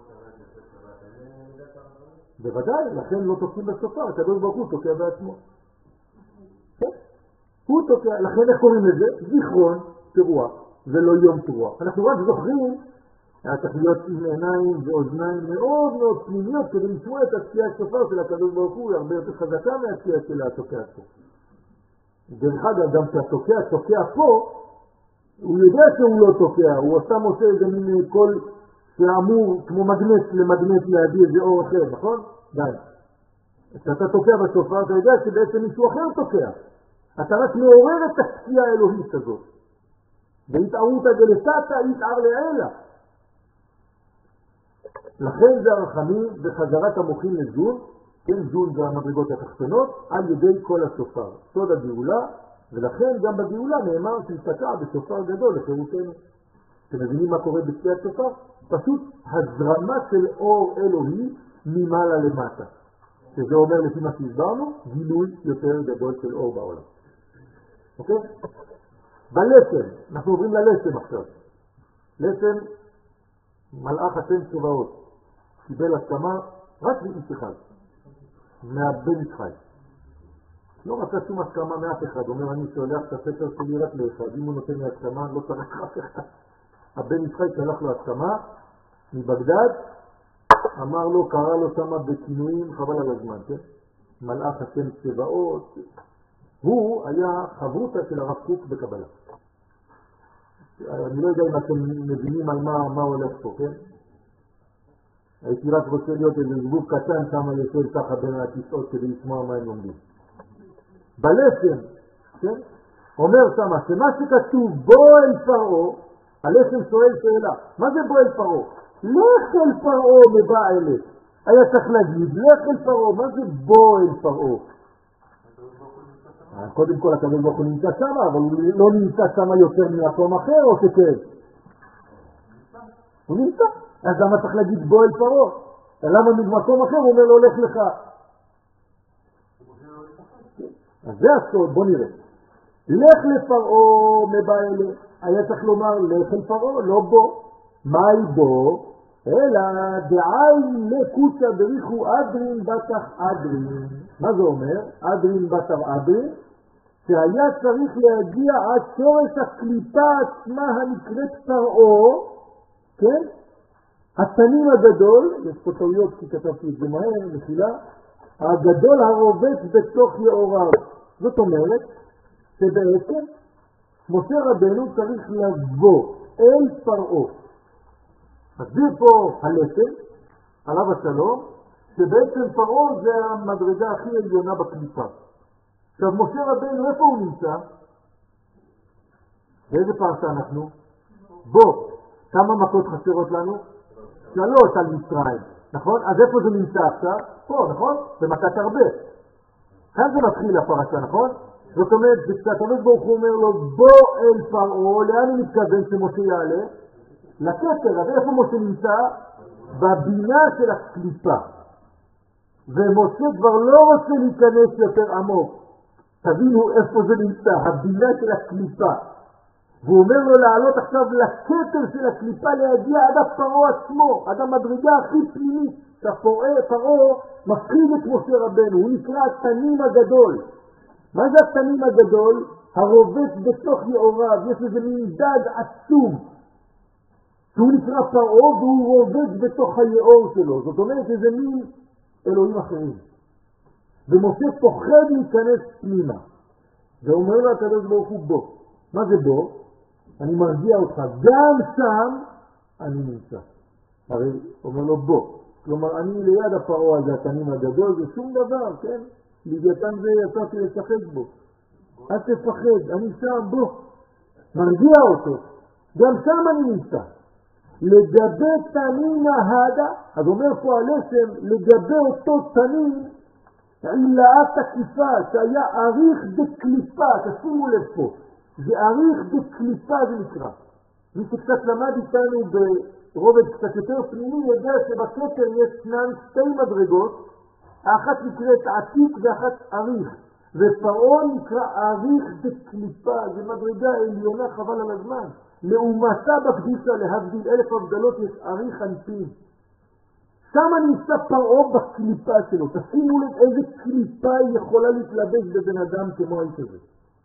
בוודאי, לכן לא תוקעים בסופר, הקדוש ברוך הוא תוקע בעצמו. כן? הוא תוקע, לכן איך קוראים לזה? זיכרון תרועה, ולא יום תרועה. אנחנו רק זוכרים, צריך להיות עם עיניים ואוזניים מאוד מאוד פנימיות כדי לשמוע את התקיעה הסופר של הקדוש ברוך הוא, היא הרבה יותר חזקה מהתקיעה של התוקע פה. דרך אגב, גם שהתוקע תוקע פה, הוא יודע שהוא לא תוקע, הוא סתם עושה איזה מין קול שאמור כמו מגנט למגנט להביא איזה אור אחר, נכון? די. כשאתה תוקע בסופר, אתה יודע שבעצם מישהו אחר תוקע. אתה רק מעורר את התקיעה האלוהית הזאת. והתערות הגלסתה, התער לעילה. לכן זה הרחמים בחזרת המוחים לזון, כן, זון זה המדרגות התחתונות, על ידי כל הסופר. סוד הגאולה, ולכן גם בגאולה נאמר שהשתקע בסופר גדול לחירותנו. אתם מבינים מה קורה בתקיעת סופר? פשוט הזרמה של אור אלוהי ממעלה למטה. שזה אומר לפי מה שהסברנו, גילוי יותר גדול של אור בעולם. אוקיי? בלסם, אנחנו עוברים ללסם עכשיו. לסם, מלאך השם צבאות, קיבל הסכמה רק מאיש אחד, מהבן ישחי. לא רצה שום הסכמה מאף אחד, אומר אני שולח את הספר שלי רק לאחד, אם הוא נותן לי הסכמה לא צריך אף אחד. הבן ישחי שלח לו הסכמה מבגדד, אמר לו, קרא לו שמה בכינויים, חבל על הזמן, כן? מלאך השם צבאות, הוא היה חברותה של הרב קוק בקבלה. אני לא יודע אם אתם מבינים על מה, מה הולך פה, כן? הייתי רק רוצה להיות איזה זבוב קטן כמה יושב ככה בין הכיסאות כדי לשמוע מה הם לומדים. בלסם, כן? אומר שמה שמה שכתוב בו אל פרעה, הלסם שואל שאלה, מה זה בו אל פרעה? לך אל פרעה מבעלת. היה צריך להגיד, לך אל פרעה, מה זה בו אל פרעה? קודם כל הקדוש ברוך הוא נמצא שם, אבל הוא לא נמצא שם יותר ממקום אחר או שכן? הוא נמצא. אז למה צריך להגיד בו אל פרעה? למה ממקום אחר הוא אומר לו הולך לך? אז זה הסוד, בוא נראה. לך לפרעה מבעלת. היה צריך לומר לך אל פרעה, לא בו. מהי בו? אלא דעי לקוצה בריחו אדרין בתח אדרין. מה זה אומר? אדרין בתח אדרין, שהיה צריך להגיע עד שורש הקליפה עצמה הנקראת פרעה, כן? התנים הגדול, יש פה טעויות כי כתבתי את זה מהר, מחילה, הגדול הרובץ בתוך יאוריו. זאת אומרת שבעצם משה רבנו צריך לבוא אל פרעה. מסביר פה הלסם, עליו השלום, שבעצם פרעה זה המדרגה הכי עליונה בקליפה. עכשיו משה רבנו, איפה הוא נמצא? באיזה פרשה אנחנו? בו. כמה מכות חסרות לנו? שלוש על מצרים, נכון? אז איפה זה נמצא עכשיו? פה, נכון? במכת הרבה. כאן זה מתחיל הפרשה, נכון? זאת אומרת, כשהקדוש ברוך הוא אומר לו, בוא אל פרעה, לאן הוא מתכוון שמשה יעלה? לכתר. אז איפה משה נמצא? בבינה של הקליפה. ומשה כבר לא רוצה להיכנס יותר עמוק. תבינו איפה זה נמצא, הבינה של הקליפה. והוא אומר לו לעלות עכשיו לכתר של הקליפה, להגיע עד הפרעה עצמו, עד המדרגה הכי פנימית. שהפרעה מפחיד את משה רבנו, הוא נקרא התנים הגדול. מה זה התנים הגדול? הרובץ בתוך יאוריו, יש איזה מין דג עצום. שהוא נקרא פרעה והוא רובץ בתוך היאור שלו. זאת אומרת איזה מין אלוהים אחרים. ומשה פוחד להיכנס פנימה. ואומר לו הקדוש ברוך הוא בו. מה זה בו? אני מרגיע אותך. גם שם אני נמצא. הרי אומר לו בו. כלומר אני ליד הפרעה הזה, התנים הגדול, זה שום דבר, כן? לוויתן זה יצאתי לשחק בו. אל תפחד, אני שם בו. מרגיע אותו. גם שם אני נמצא. לגבי תנין ההדה, אז אומר פה הלסם, לגבי אותו תנין, עילאת הכיפה, שהיה עריך בקליפה, תשימו לב פה, זה עריך בקליפה זה נקרא. מי שקצת למד איתנו ברובד קצת יותר פנימי, יודע שבכתר יש שנן שתי מדרגות, האחת נקראת עתיק ואחת עריך, ופרעה נקרא עריך בקליפה, זה מדרגה עליונה חבל על הזמן. לעומתה בקדושה להבדיל אלף הבדלות יש עריך אנפין. שם נמצא פרעה בקליפה שלו. תשימו לב איזה קליפה היא יכולה להתלבש בבן אדם כמו האיש הזה.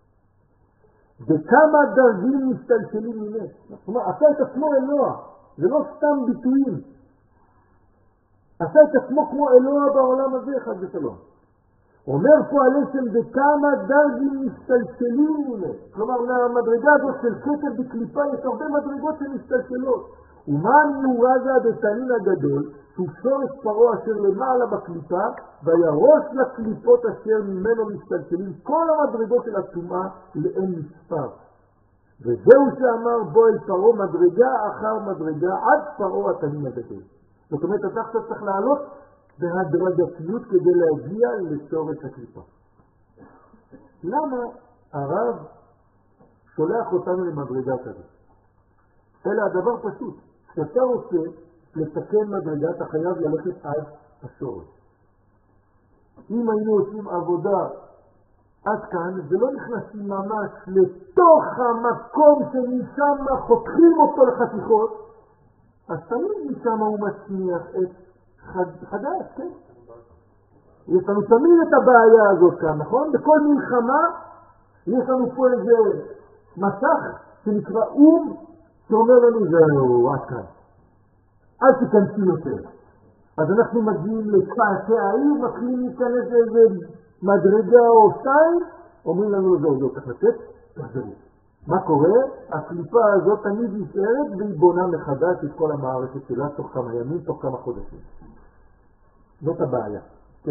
וכמה דרגים מסתלשלים ממך. זאת אומרת, עשה את עצמו אלוה. זה לא סתם ביטויים. עשה את עצמו כמו אלוה בעולם הזה, אחד ושלום. אומר פה הלסם וכמה דרגים מסתלשלים ממך. כלומר, מהמדרגה הזאת של כתר בקליפה יש הרבה מדרגות שמסתלשלות. ומה נורזה בתנין הגדול, שהוא שורש פרעה אשר למעלה בקליפה, וירוש לקליפות אשר ממנו מסתלשלים כל המדרגות של הטומאה לאין מספר. וזהו שאמר בו אל פרעה מדרגה אחר מדרגה עד פרעה התנין הגדול. זאת אומרת, אתה עכשיו צריך לעלות בהדרגתיות כדי להגיע לשורש הקליפה. למה הרב שולח אותנו למדרגה כזאת? אלא הדבר פשוט. כשאתה רוצה לתקן מדרגה, אתה חייב ללכת עד השורש. אם היינו עושים עבודה עד כאן, ולא נכנסים ממש לתוך המקום שמשם חותכים אותו לחתיכות, אז תמיד משם הוא מצמיח את חד... חדש, כן? יש לנו תמיד את הבעיה הזאת כאן, נכון? בכל מלחמה יש לנו פה איזה מסך שנקרא אום, שאומר לנו זהו, עד כאן. אל תיכנסי יותר. אז אנחנו מגיעים לפאתי העיר, מתחילים להיכנס לאיזה מדרגה או שתיים, אומרים לנו זהו, זהו, צריך לצאת, תחזרו. מה קורה? הקליפה הזאת תמיד נשארת והיא בונה מחדש את כל המערכת שלה תוך כמה ימים, תוך כמה חודשים. זאת הבעיה. כן.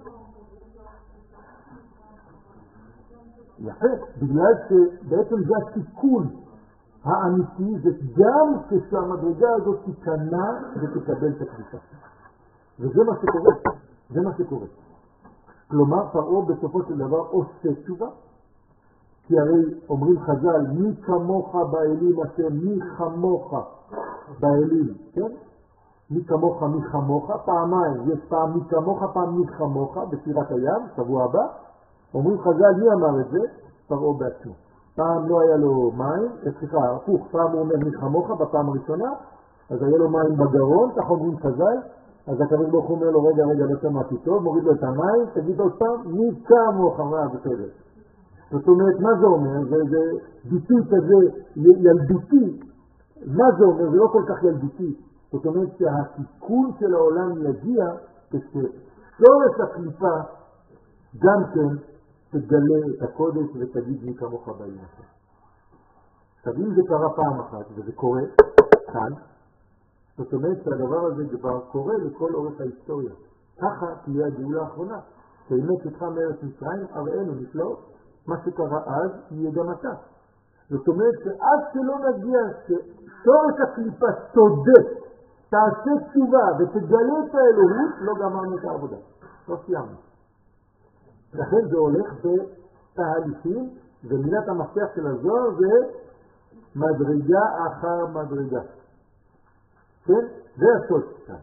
יפה, בגלל שבעצם זה הסיכון האמיתי, זה גם כשהמדרגה הזאת תיכנע ותקבל את הקליפה. וזה מה שקורה, זה מה שקורה. כלומר, פרעה בסופו של דבר עושה תשובה, כי הרי אומרים חז"ל, מי כמוך באלים אשר מי חמוך באלים, כן? מי כמוך מי חמוך, פעמיים, יש פעם מי כמוך, פעם מי חמוך, בשירת הים, שבוע הבא, אומרים חז"ל, מי אמר את זה? פרעה בעצמו. פעם לא היה לו מים, סליחה, הפוך, פעם הוא אומר מי חמוך בפעם הראשונה, אז היה לו מים בגרון, כך אומרים חז"ל, אז הקדוש ברוך הוא אומר לו, רגע, רגע, לא שמעתי טוב, מוריד לו את המים, תגיד עוד פעם, מי כמוך, מה בסדר. זאת אומרת, מה זה אומר? זה, זה ביטוי כזה ילדותי. מה זה אומר? זה לא כל כך ילדותי. זאת אומרת שהתיקון של העולם יגיע כששורש הקליפה גם כן תגלה את הקודש ותגיד מי כמוך באלים אשר. עכשיו, אם זה קרה פעם אחת, וזה קורה כאן, זאת אומרת שהדבר הזה כבר קורה לכל אורך ההיסטוריה. ככה תהיה הגאולה האחרונה. באמת יצא מארץ מצרים, הראינו נפלאות. מה שקרה אז יהיה גם אתה. זאת אומרת שעד שלא נגיע ששורש הקליפה תודה, תעשה תשובה ותגלה את האלוהות, לא גמרנו את העבודה. לא סיימנו. לכן זה הולך בתהליכים, ומילת המפתח של הזוהר זה מדרגה אחר מדרגה. כן? זה הסוד כאן.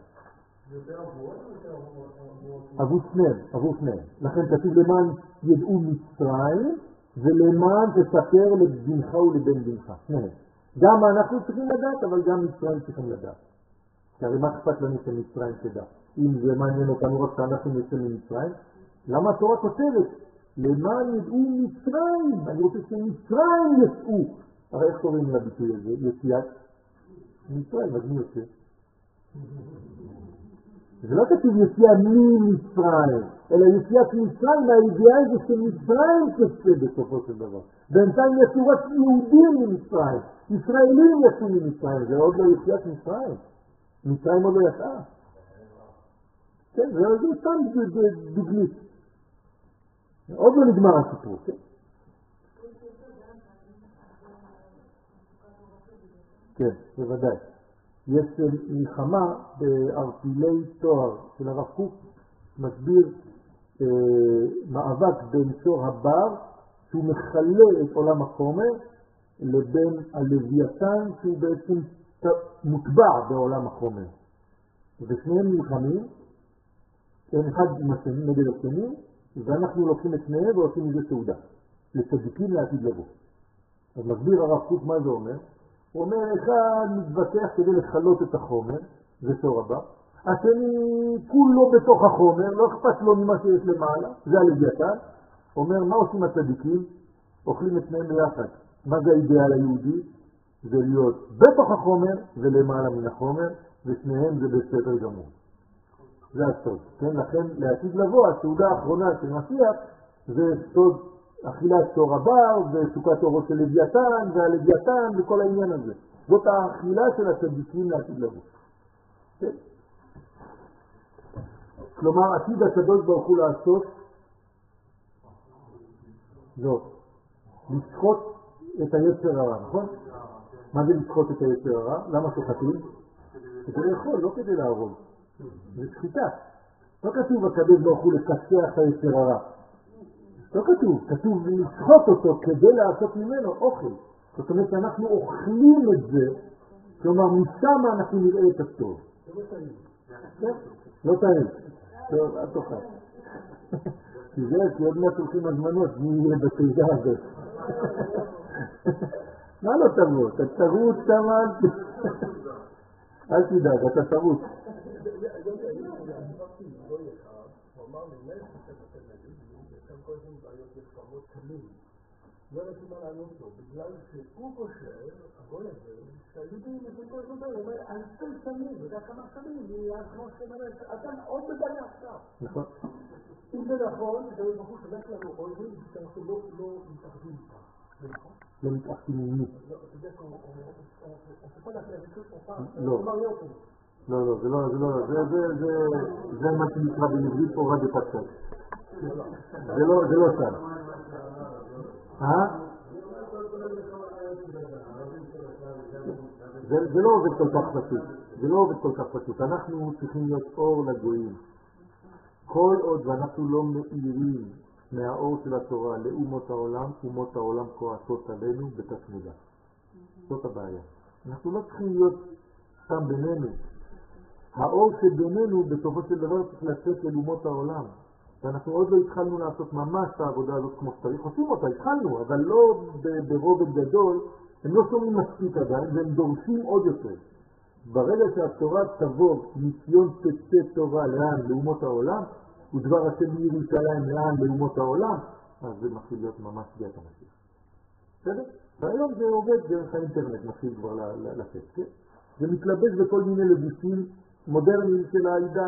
אבו סנר, אבו סנר. לכן כתוב למען ידעו מצרים, ולמען תספר לבנך ולבן בנך. גם אנחנו צריכים לדעת, אבל גם מצרים צריכים לדעת. כי הרי מה אכפת לנו שמצרים תדע? אם זה מעניין אותנו רק שאנחנו נצא ממצרים, למה התורה כותבת? למען ידעו מצרים. אני רוצה שמצרים יצאו. הרי איך קוראים לביטוי הזה? יציאת מצרים, אז מי יוצא? זה לא כתוב יציאה ממצרים, אלא יציאת מצרים, והידיעה זה שמצרים תצא בסופו של דבר. בינתיים יצאו רק יהודים ממצרים, ישראלים יצאו ממצרים, זה עוד לא יציאת מצרים. מצרים עוד לא יצאה. כן, זה סתם דוגלית. עוד לא נגמר הסיפור, כן? כן, בוודאי. יש מלחמה בערפילי תואר של הרב קוק, מסביר אה, מאבק בין צור הבר, שהוא מחלה את עולם החומר, לבין הלוויתן שהוא בעצם מוטבע בעולם החומר. ושניהם נלחמים, הם אחד עם השני נגד השני, ואנחנו לוקחים את שניהם ועושים מזה תעודה, לצדיקים לעתיד לבוא. אז מסביר הרב קוק מה זה אומר. הוא אומר, אחד מתווכח כדי לחלות את החומר, זה צור הבא. השני כולו בתוך החומר, לא אכפת לו ממה שיש למעלה, זה הלוויתן. אומר, מה עושים הצדיקים? אוכלים את שניהם ביחד. מה זה האידאל היהודי? זה להיות בתוך החומר ולמעלה מן החומר, ושניהם זה בסדר גמור. זה הסוד. כן? לכן לעתיד לבוא, הסעודה האחרונה של משיח, זה סוד אכילת צור הבר וסוכת אורו של לוויתן והלוויתן וכל העניין הזה. זאת האכילה של הצדיקים לעתיד לבוא. כן? כלומר, עתיד הקדוש ברוך הוא לעשות זאת, לשחוט את היצר הרע, נכון? מה זה לשחוט את היצר הרע? למה שוחטים? כדי לאכול, לא כדי להרוג. זה שחיטה. לא כתוב הקדוש ברוך הוא לקצח את היצר הרע. לא כתוב, כתוב לשחוט אותו כדי לעשות ממנו אוכל. זאת אומרת שאנחנו אוכלים את זה, כלומר משם אנחנו נראה את הטוב. לא תמיד. טוב, את תוכל. כי זה, כי עוד מעט הולכים הזמנות, מי יהיה בתידה הזאת. מה לא תרוץ? אתה תרוץ כמה אל אל תדאג, אתה תרוץ. לא יודעת מה לענות לו, בגלל שהוא חושב, הגוי הזה, שהיהודים לפי כל זאת, הוא אומר, אלפי שנים, יודע כמה שנים, ויהיה כמו שאומרת, אתם עוד בדליה עכשיו. נכון. אם זה נכון, זה בחור שבק לנו אוהבים, שאנחנו לא מתאחדים איתם. זה נכון? לא מתאחדים עם מי? לא, אתה יודע, הוא סופר להכיר, הוא פעם, לא. הוא מראה אותו. לא, לא, זה לא, זה לא, זה מה שנקרא בעברית פה רדיו פצ'ק. זה לא, זה לא שם. אה? זה לא עובד כל כך פשוט, זה לא עובד כל כך פשוט. אנחנו צריכים להיות אור לגויים. כל עוד ואנחנו לא מאירים מהאור של התורה לאומות העולם, אומות העולם כועסות עלינו בתת-מודע. זאת הבעיה. אנחנו לא צריכים להיות סתם בינינו. האור שבינינו בסופו של דבר צריך לצאת לאומות העולם. ואנחנו עוד לא התחלנו לעשות ממש את העבודה הזאת כמו שצריך. עושים אותה, התחלנו, אבל לא ברובד גדול. הם לא שומעים מספיק עדיין, והם דורשים עוד יותר. ברגע שהתורה תבוא מציון תצא תורה לאן? לאומות העולם, ודבר השם מירושלים לאן? לאומות העולם, אז זה מתחיל להיות ממש ביאת המשיח. בסדר? והיום זה עובד דרך האינטרנט, מתחיל כבר לצאת, כן? זה מתלבש בכל מיני לבושים מודרניים של העידן.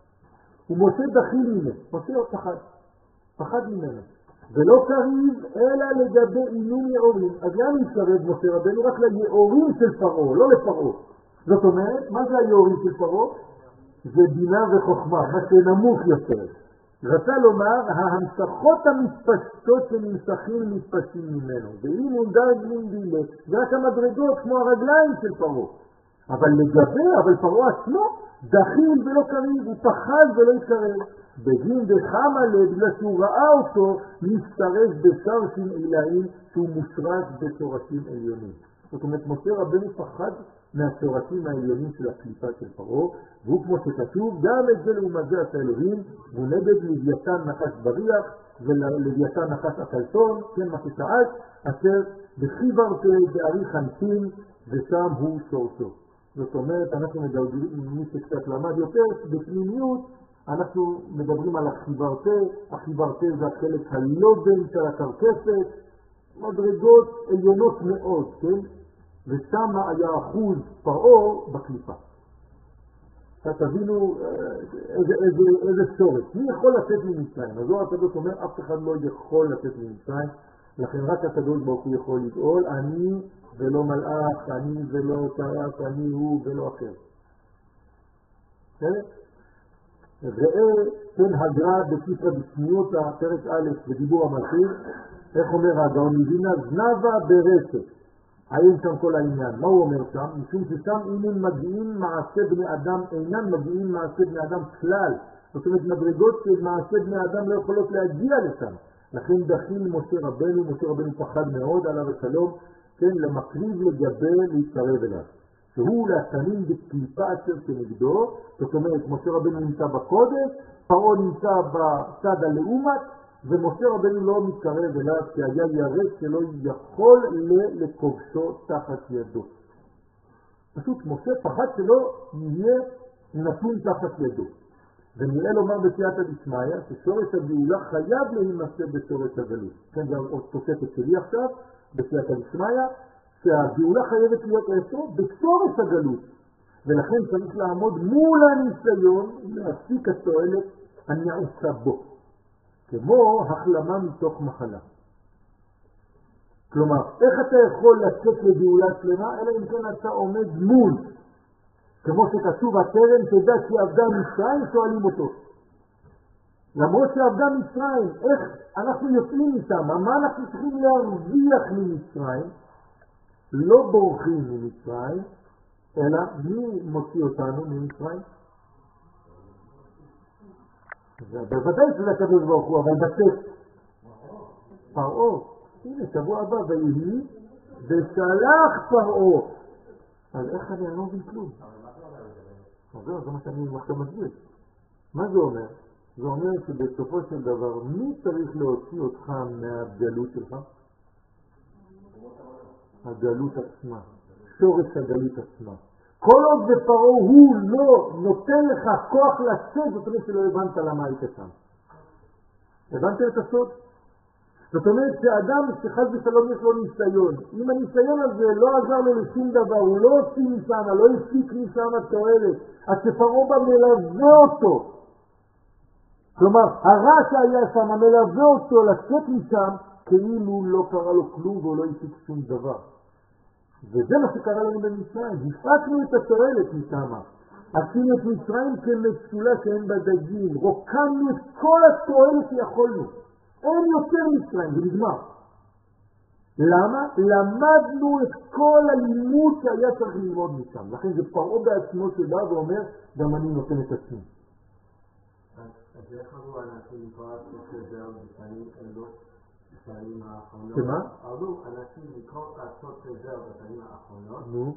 ומשה דחיל ממנו, משה עוד פחד, פחד ממנו. ולא קריב אלא לגבי עינוי יאורים. אז לאן מתקרב משה רבנו? רק ליאורים של פרעה, לא לפרעה. זאת אומרת, מה זה היאורים של פרעה? זה בינה וחוכמה, מה שנמוך יותר. רצה לומר, ההמשכות המתפשטות שנמשכים מתפשטים ממנו. ואם מונדד מינדילה, זה רק המדרגות כמו הרגליים של פרעה. אבל לגבי, אבל פרעה עצמו, דחיל ולא קריב, הוא פחד ולא התקרב. בגין וחמה לב, בגלל שהוא ראה אותו, משתרש בשרשים עילאים שהוא מושרש בשורשים עליונים. זאת אומרת, משה רבנו פחד מהשורשים העליונים של הקליפה של פרעה, והוא כמו שכתוב, גם את זה לעומת זה עשה אלוהים, והוא נגד לוויתן נחש בריח, ולוויתן נחש הקלטון, כן מה ששאלת, אשר בחיברתה בערי חנפין, ושם הוא שורשו. זאת אומרת, אנחנו מדברים, מי שקצת למד יותר, בפנימיות, אנחנו מדברים על החיברתה, החיברתה זה החלק הלובן של הקרקפת, מדרגות עליונות מאוד, כן? ושם היה אחוז פרעה בקליפה. תבינו איזה, איזה, איזה שורש. מי יכול לצאת ממצרים? אז לא הקדוש אומר, אף אחד לא יכול לצאת ממצרים, לכן רק הקדוש ברוך הוא יכול לגאול, אני ולא מלאך, אני ולא טרף, אני הוא ולא אחר. בסדר? ראה כן הגר"א בספר בצניעותא, פרק א' בדיבור המלכים, איך אומר הגאון מווילנה? זנבה ברשת. האם שם כל העניין? מה הוא אומר שם? משום ששם אינם מגיעים מעשה בני אדם, אינם מגיעים מעשה בני אדם כלל. זאת אומרת, מדרגות של מעשה בני אדם לא יכולות להגיע לשם. לכן דחיל משה רבנו, משה רבנו פחד מאוד עליו השלום, כן, למקריב לגבי להתקרב אליו. שהוא להתנים בקליפה אשר כנגדו, זאת אומרת, משה רבנו נמצא בקודש, פרעה נמצא בצד הלאומת, ומשה רבנו לא מתקרב אליו, כי היה ירק שלא יכול לכובשו תחת ידו. פשוט משה פחד שלא יהיה נתון תחת ידו. ונראה לומר בסייעתא דשמיא, ששורש הגאולה חייב להימצא בשורש הגלות. כן, זה עוד תוספת שלי עכשיו, בסייעתא דשמיא, שהגאולה חייבת להיות איפה? בשורש הגלות. ולכן צריך לעמוד מול הניסיון להפיק התועלת הנעוצה בו. כמו החלמה מתוך מחלה. כלומר, איך אתה יכול לצאת לגאולה שלמה, אלא אם כן אתה עומד מול. כמו שכתוב, הטרם תדע כי עבדה מצרים, שואלים אותו. למרות שעבדה מצרים, איך אנחנו יוצאים איתם? מה אנחנו צריכים להרוויח ממצרים? לא בורחים ממצרים, אלא מי מוציא אותנו ממצרים? בוודאי שזה הקדוש ברוך הוא, אבל בטקסט פרעה, הנה שבוע הבא, ויהי ושלח פרעה. אז איך אני לא מבין כלום? אז זהו, זה מה שאני עכשיו מסביר. מה זה אומר? זה אומר שבסופו של דבר, מי צריך להוציא אותך מהגלות שלך? הגלות עצמה, שורש הגלות עצמה. כל עוד בפרעה הוא לא נותן לך כוח לצאת, זאת אומרת שלא הבנת למה היית שם. הבנתם את הסוד? זאת אומרת שאדם שחד ושלום יש לו ניסיון. אם הניסיון הזה לא עזר לו לשום דבר, הוא לא הוציא משם, לא הפיק משם תועלת, אז שפרעה בה מלווה אותו. כלומר, הרע שהיה שם מלווה אותו לצאת משם, כאילו לא קרה לו כלום והוא לא הפיק שום דבר. וזה מה שקרה לנו במצרים. הפקנו את התועלת משם. עשינו את מצרים כמצולה שאין בה דגים. רוקנו את כל התועלת שיכולנו. אין יותר מצרים, זה נגמר. למה? למדנו את כל הלימוד שהיה צריך ללמוד משם. לכן זה פרעה בעצמו שבא ואומר, גם אני נותן את עצמי. אז איך עברו אנשים לקרוא ספר בשנים אלו, בשנים האחרונות? שמה? עברו אנשים לקרוא ספר בשנים האחרונות. נו.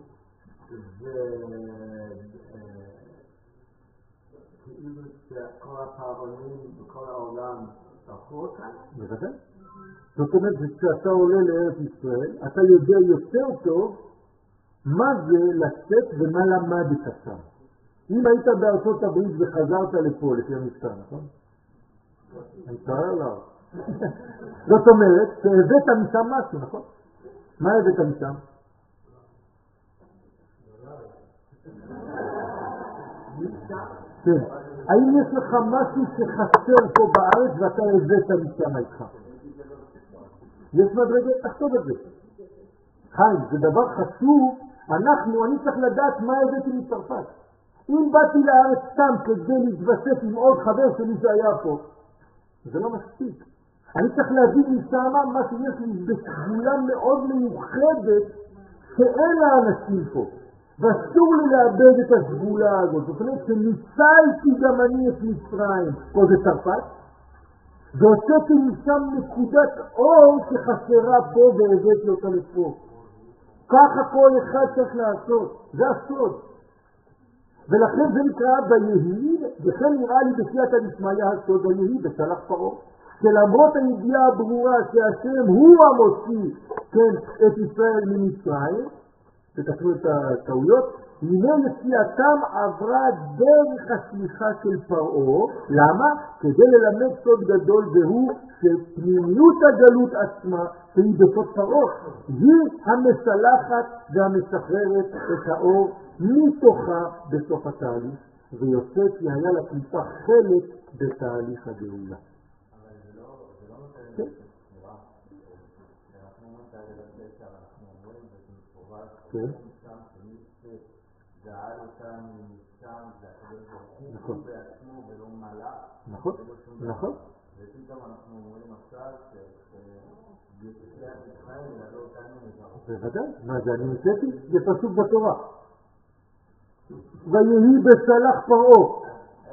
וכאילו שכל הפערונים בכל העולם תלכו אותם? בוודאי. זאת אומרת שכשאתה עולה לארץ ישראל, אתה יודע יותר טוב מה זה לצאת ומה למדת שם. אם היית בארצות הברית וחזרת לפה, לפי המבצע, נכון? אני מתאר לה. זאת אומרת שהבאת משם משהו, נכון? מה הבאת משם? כן. האם יש לך משהו שחסר פה בארץ ואתה הבאת משם איתך? יש מדרגה, תחשוב את זה. חיים, זה דבר חשוב. אנחנו, אני צריך לדעת מה הבאתי מצרפת. אם באתי לארץ סתם כדי להתווסף עם עוד חבר שלי שהיה פה, זה לא מספיק. אני צריך להביא משם מה שיש לי בסגולה מאוד מיוחדת שאין לאנשים פה. ואסור לי לאבד את הסגולה הזאת. זאת אומרת שניצלתי גם אני את מצרים. פה זה צרפת. והוצאתי משם נקודת אור שחסרה פה והבאתי אותה לפה. ככה כל אחד צריך לעשות. זה הסוד. ולכן זה נקרא ביהי, וכן נראה לי בסייעתא דשמיא הסוד היהי בסלח פרעה. שלמרות הידיעה הברורה שהשם הוא המוציא, כן, את ישראל ממצרים, תתקנו את הטעויות, הנה יציאתם עברה דרך הסליחה של פרעה. למה? כדי ללמד סוד גדול, והוא שפנימיות הגלות עצמה שהיא בסוד פרעה היא המסלחת והמשחררת את האור מתוכה בסוף התהליך, ויוצא כי היה לקליפה חלק בתהליך הגאולה. אבל זה לא נותן את התמורה. אנחנו נותן את התשע, אנחנו אומרים בתמורה משם שמי שגאל אותנו משם זה הקדוש ברוך הוא בעצמו ולא מלאך. נכון, נכון. ופתאום אנחנו אומרים עכשיו שיציאת מצרים ילמד אותנו מזרח. בוודאי, מה זה אני מצאתי? זה פסוק בתורה. ויהי בסלח פרעה.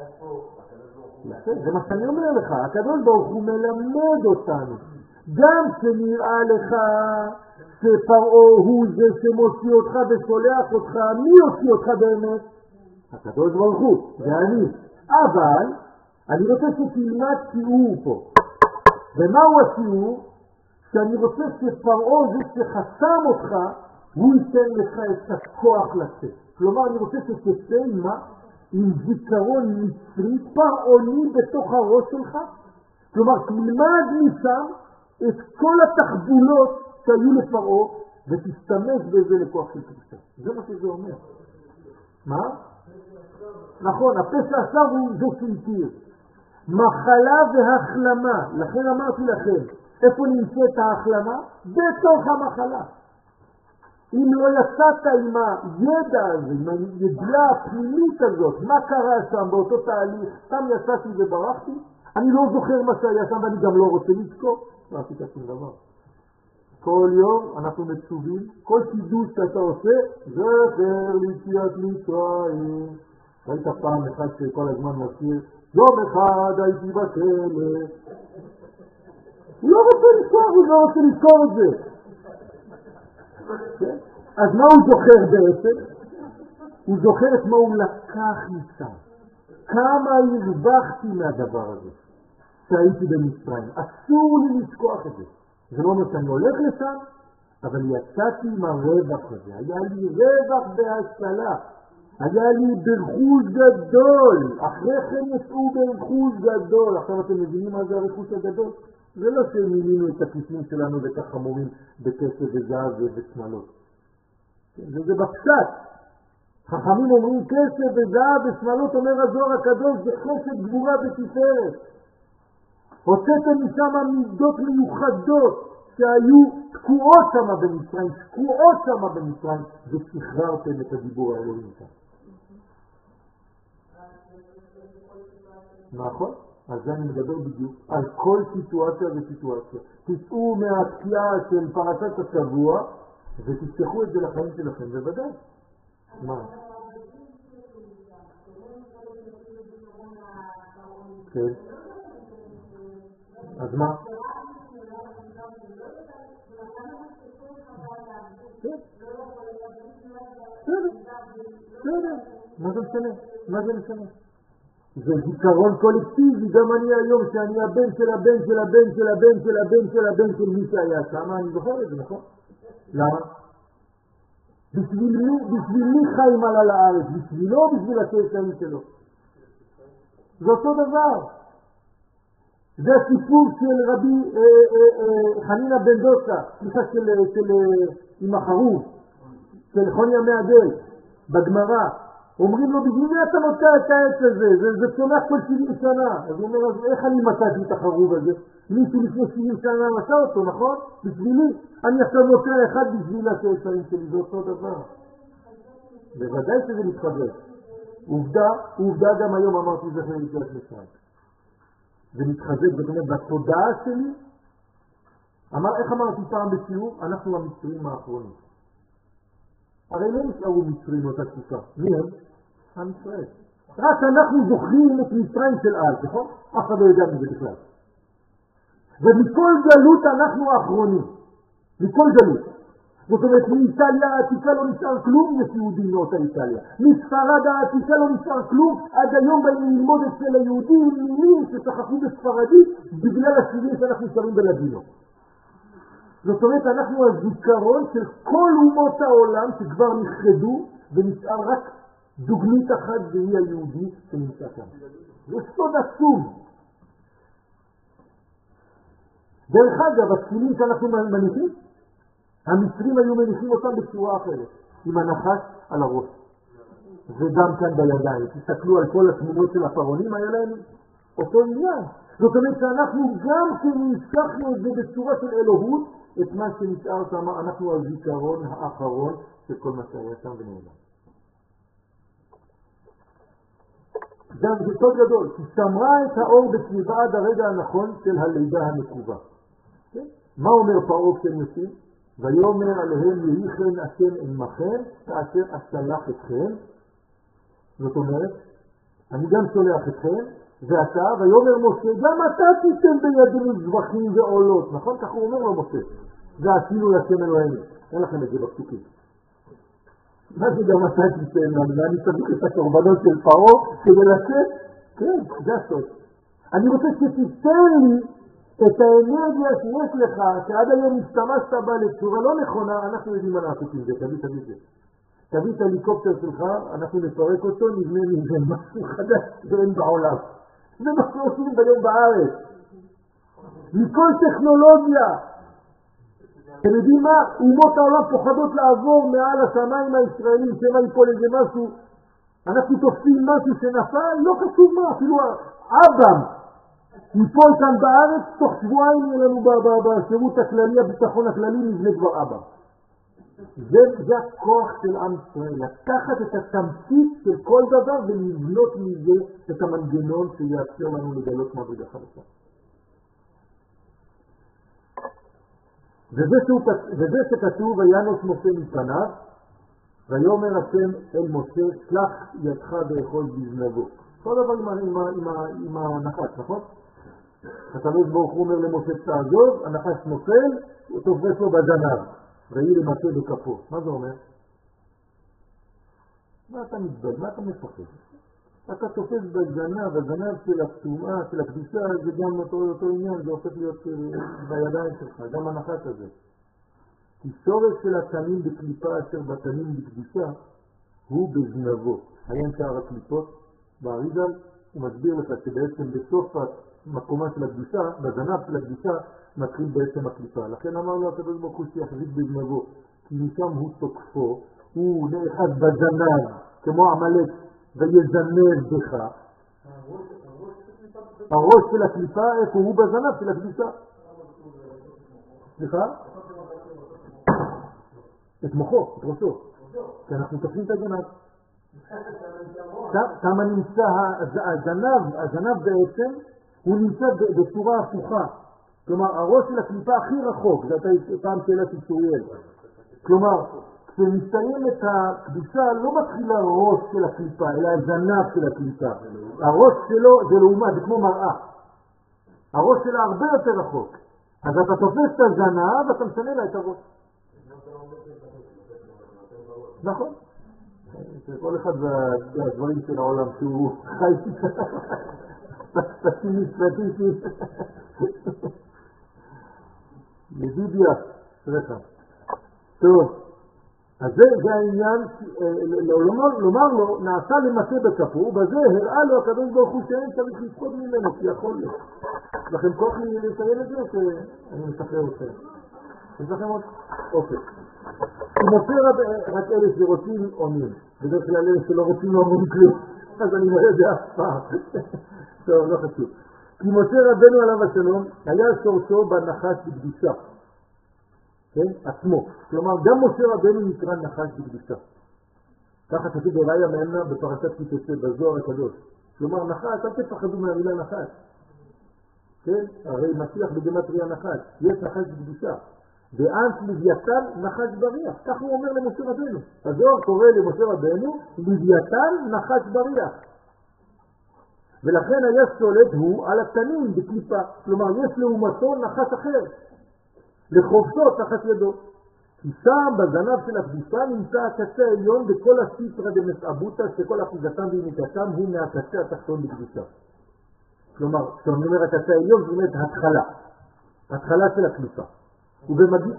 זה מה שאני אומר לך, הקדוש ברוך הוא מלמד אותנו. גם שנראה לך שפרעה הוא זה שמוציא אותך ושולח אותך, מי יוציא אותך באמת? הקדוש ברוך הוא, זה אני. אבל אני רוצה שתלמד שיעור פה. ומהו השיעור? שאני רוצה שפרעה זה שחסם אותך, הוא ייתן לך את הכוח לצאת. כלומר, אני רוצה שתצא עם מה? עם זיכרון מצרי פרעוני בתוך הראש שלך. כלומר, תלמד משם את כל התחבולות שהיו לפרעה, ותשתמש בזה לכוח של קריסה. זה מה שזה אומר. מה? נכון, הפה שעכשיו הוא זה שהתיר. מחלה והחלמה. לכן אמרתי לכם, איפה נמצאת ההחלמה? בתוך המחלה. אם לא יצאת עם הידע הזה, עם הידיעה הפנימית הזאת, מה קרה שם באותו תהליך, סתם יצאתי וברחתי, אני לא זוכר מה שהיה שם ואני גם לא רוצה לזכור, לא עשית שום דבר. כל יום אנחנו מצווים, כל חידוש שאתה עושה, זכר ליציאת מצרים. ראית פעם אחד שכל הזמן מזכיר, יום אחד הייתי בכלא. הוא לא רוצה לזכור, הוא לא רוצה לזכור את זה. אז מה הוא זוכר בעצם? הוא זוכר את מה הוא לקח משם. כמה הרווחתי מהדבר הזה שהייתי במצרים. אסור לי לשכוח את זה. זה לא אומר שאני הולך לשם, אבל יצאתי עם הרווח הזה. היה לי רווח בהשכלה. היה לי ברכוש גדול. אחרי כן יצאו ברכוש גדול. עכשיו אתם מבינים מה זה הרכוש הגדול? זה לא שמילינו את הכיסים שלנו ואת החמורים בכסף וזהב ושמלות. זה, זה בפשט. חכמים אומרים כסף וזהב ושמלות, אומר הזוהר הקדוש, זה חסד גבורה ותפארת. הוצאתם משם מידות מיוחדות שהיו תקועות שם במצרים, תקועות שם במצרים, ושחררתם את הדיבור האלוהים שם. נכון? אז אני מדבר בדיוק על כל סיטואציה וסיטואציה. תצאו מהתקיעה של פרשת השבוע ותפתחו את זה לחיים שלכם, בוודאי. מה? כן. אז מה? בסדר. בסדר. מה זה משנה? מה זה משנה? זה זיכרון קולקטיבי, גם אני היום שאני הבן של הבן של הבן של הבן של הבן של הבן של מי שהיה שם, אני זוכר את זה, נכון? למה? בשביל מי, בשביל מי חיים עלה לארץ? בשבילו או בשביל הצאצאים שלו? זה אותו דבר. זה הסיפור של רבי אה, אה, אה, חנינה בן דוסה, סליחה של, של עם החרוב, של חוניה מעדל, בגמרא. אומרים לו, בשביל מי אתה מוצא את העץ הזה? זה, זה צומח כל שבעים שנה. אז הוא אומר, אז איך אני מצאתי את החרוב הזה? מישהו לפני שבעים שנה מצא אותו, נכון? בשבילי. אני עכשיו מוצא אחד בשביל הצאצאים שלי, זה אותו דבר. בוודאי שזה מתחבר. עובדה, עובדה גם היום אמרתי זה אחרי יציאת מצרים. זה מתחזק, זאת אומרת, בתודעה שלי, אמר, איך אמרתי פעם בשיעור? אנחנו המצרים האחרונים. הרי לא נשארו מצרים אותה תקופה. מי הם? עם ישראל. רק אנחנו זוכרים את מצרים של אז, נכון? אף אחד לא יודע מזה בכלל. ומכל גלות אנחנו האחרונים. מכל גלות. זאת אומרת, מאיטליה העתיקה לא נשאר כלום, יש יהודים מאותה איטליה. מספרד העתיקה לא נשאר כלום, עד היום באים ללמוד אצל היהודים מילים ששכחו בספרדית, בגלל השירים שאנחנו שרים בלדינו. זאת אומרת, אנחנו הזיכרון של כל אומות העולם שכבר נכחדו, ונשאר רק דוגמית אחת, והיא היהודי שנמצא כאן. זה סוד עצום. דרך אגב, התפילים שאנחנו מניחים, המצרים היו מניחים אותם בצורה אחרת, עם הנחש על הראש. וגם כאן בידיים. תסתכלו על כל התמונות של הפרעונים, היה להם אותו עניין. זאת אומרת שאנחנו גם כשנזכחנו את זה בצורה של אלוהות, את מה שנשאר שם, אנחנו הזיכרון האחרון של כל מה שהיה שם ונעלם. גם זה סוד גדול, כי שמרה את האור בסביבה עד הרגע הנכון של הלידה הנקובה. כן? מה אומר פרעה כשהם יוצאים? ויאמר עליהם יהי כן השם עמכם כאשר אשלח אתכם. זאת אומרת, אני גם שולח אתכם, ואתה, ויאמר משה, גם אתה תיתן בידינו זבחים ועולות. נכון? כך הוא אומר לו משה. ועשינו לשם אלוהינו. אין לכם את זה בפסוקים. מה זה גם אתה תיתן לנו? אני צריך את הקורבנות של פרעה כדי לצאת? כן, זה הסוד. אני רוצה שתיתן לי את האנרגיה שיש לך, שעד היום השתמשת בה לצורה לא נכונה, אנחנו יודעים מה לעשות עם זה. תביא, תביא זה. תביא את ההליקופטר שלך, אנחנו נפרק אותו, נבנה מזה משהו חדש שאין בעולם. זה מה שעושים ביום בארץ. מכל טכנולוגיה. אתם יודעים מה? אומות העולם פוחדות לעבור מעל השמיים הישראלים, שמה ייפול איזה משהו. אנחנו תופסים משהו שנפל, לא חשוב מה, אפילו אבם. ייפול כאן בארץ, תוך שבועיים יהיה לנו בשירות הכללי, הביטחון הכללי, נבנה כבר אבא. זה, זה הכוח של עם ישראל, לקחת את התמצית של כל דבר ולבנות מזה את המנגנון שיאפשר לנו לגלות מדרגה חדשה. וזה, שהוא, וזה שכתוב וינוס משה מפניו, ויאמר השם אל משה, שלח ידך באכול בזנבו. כל דבר עם, עם, עם, עם הנחש, נכון? הקדוש ברוך הוא אומר למשה תעזוב, הנחש נופל, הוא תופס לו בזנב, ראי למשה בכפו. מה זה אומר? מה אתה מתבד? מה אתה מפחד? אתה תופס בזנב, הזנב של הפתומה, של הקדושה, זה גם אותו, אותו עניין, זה הופך להיות בידיים שלך, גם הנחת הזה. כי שורש של התנים בקליפה אשר בתנים בקדושה הוא בזנבו. עיין שער הקליפות באריזל, הוא מסביר לך שבעצם בסוף המקומה של הקדושה, בזנב של הקדושה, מתחיל בעצם הקליפה. לכן אמר לו הקדוש ברוך הוא שיחזיק בזנבו, כי משם הוא תוקפו, הוא נאחז בזנב, כמו עמלק, ויזנב בך. הראש של הקליפה, איפה הוא בזנב של הקדושה? סליחה? את מוחו, את ראשו. כי אנחנו תופסים את הגנב. כמה נמצא הזנב, הזנב בעצם, הוא נמצא בצורה הפוכה. כלומר, הראש של הקליפה הכי רחוק, זה הייתה פעם שאלת יצוריאל. כלומר, כשמסתיים את הקדושה, לא מתחיל הראש של הקליפה, אלא הזנב של הקליפה. הראש שלו זה לעומת, זה כמו מראה. הראש שלה הרבה יותר רחוק. אז אתה תופס את הזנב ואתה משנה לה את הראש. נכון. כל אחד והדברים של העולם שהוא חי פסטים סטרטיסטים. ידידיה, סליחה. טוב, אז זה העניין, לומר לו, נעשה למטה בכפו, בזה הראה לו הקדוש ברוך הוא שאין צריך לפחות ממנו, כי יכול להיות. לכם כוח לי לציין את זה או שאני מסחרר אתכם? יש לכם עוד? אוקיי. כי מוצא רק אלה שרוצים עונים, בדרך כלל אלה שלא רוצים לא אומרים כלום, אז אני לא יודע אף פעם. טוב, לא חשוב. כי מוצא רבנו עליו השלום, היה שורשו בנחש בקדושה. כן? עצמו. כלומר, גם משה רבנו נקרא נחש בקדושה. ככה כתוב בראיה מאמנה בפרשת כי תצא בזוהר הקדוש. כלומר, נחש, אל תפחדו מהמילה נחש. כן? הרי משיח בגמטריה נחש. יש נחש בקדושה. ואנס לוויתן נחש בריח. כך הוא אומר למשה רבנו. הזוהר קורא למשה רבנו, לוויתן נחש בריח. ולכן היה שולט הוא על התנים בקליפה. כלומר, יש לעומתו נחש אחר. לחובשו תחת ידו. כי שם בזנב של הקדושה נמצא הקצה העליון בכל הסיטרא דמסעבותא, שכל אחיזתם ומיתתם הוא מהקצה התחתון בקדושה. כלומר, כשאני אומר הקצה העליון, זאת אומרת התחלה. התחלה של הקליפה. ובמגיע...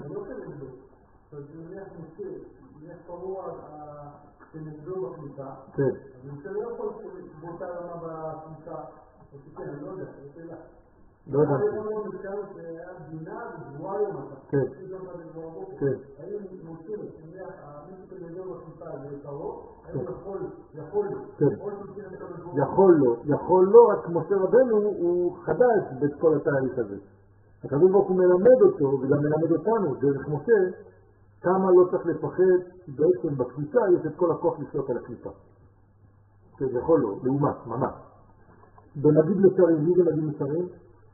יש פרוע שנגדו בקליפה. כן. אז אני לא יכול באותה רמה בקליפה. כן, אני לא יודע, אני רוצה לה. לא יודע. אני לא יודע בקליפה שהיה בינה וגבוהה יום אתה. כן. כן. האם מוצאים, מישהו שנגדו בקליפה זה פרוע, האם יכול, יכול, יכול לו, יכול לו, רק משה רבנו הוא חדש בכל התהליך הזה. הקדוש ברוך הוא מלמד אותו וגם מלמד אותנו דרך משה כמה לא צריך לפחד, בעצם בקליפה יש את כל הכוח לשלוט על הקליפה. זה יכול לו, לעומת, ממש. במגיד מסרים, מי זה מגיד מסרים?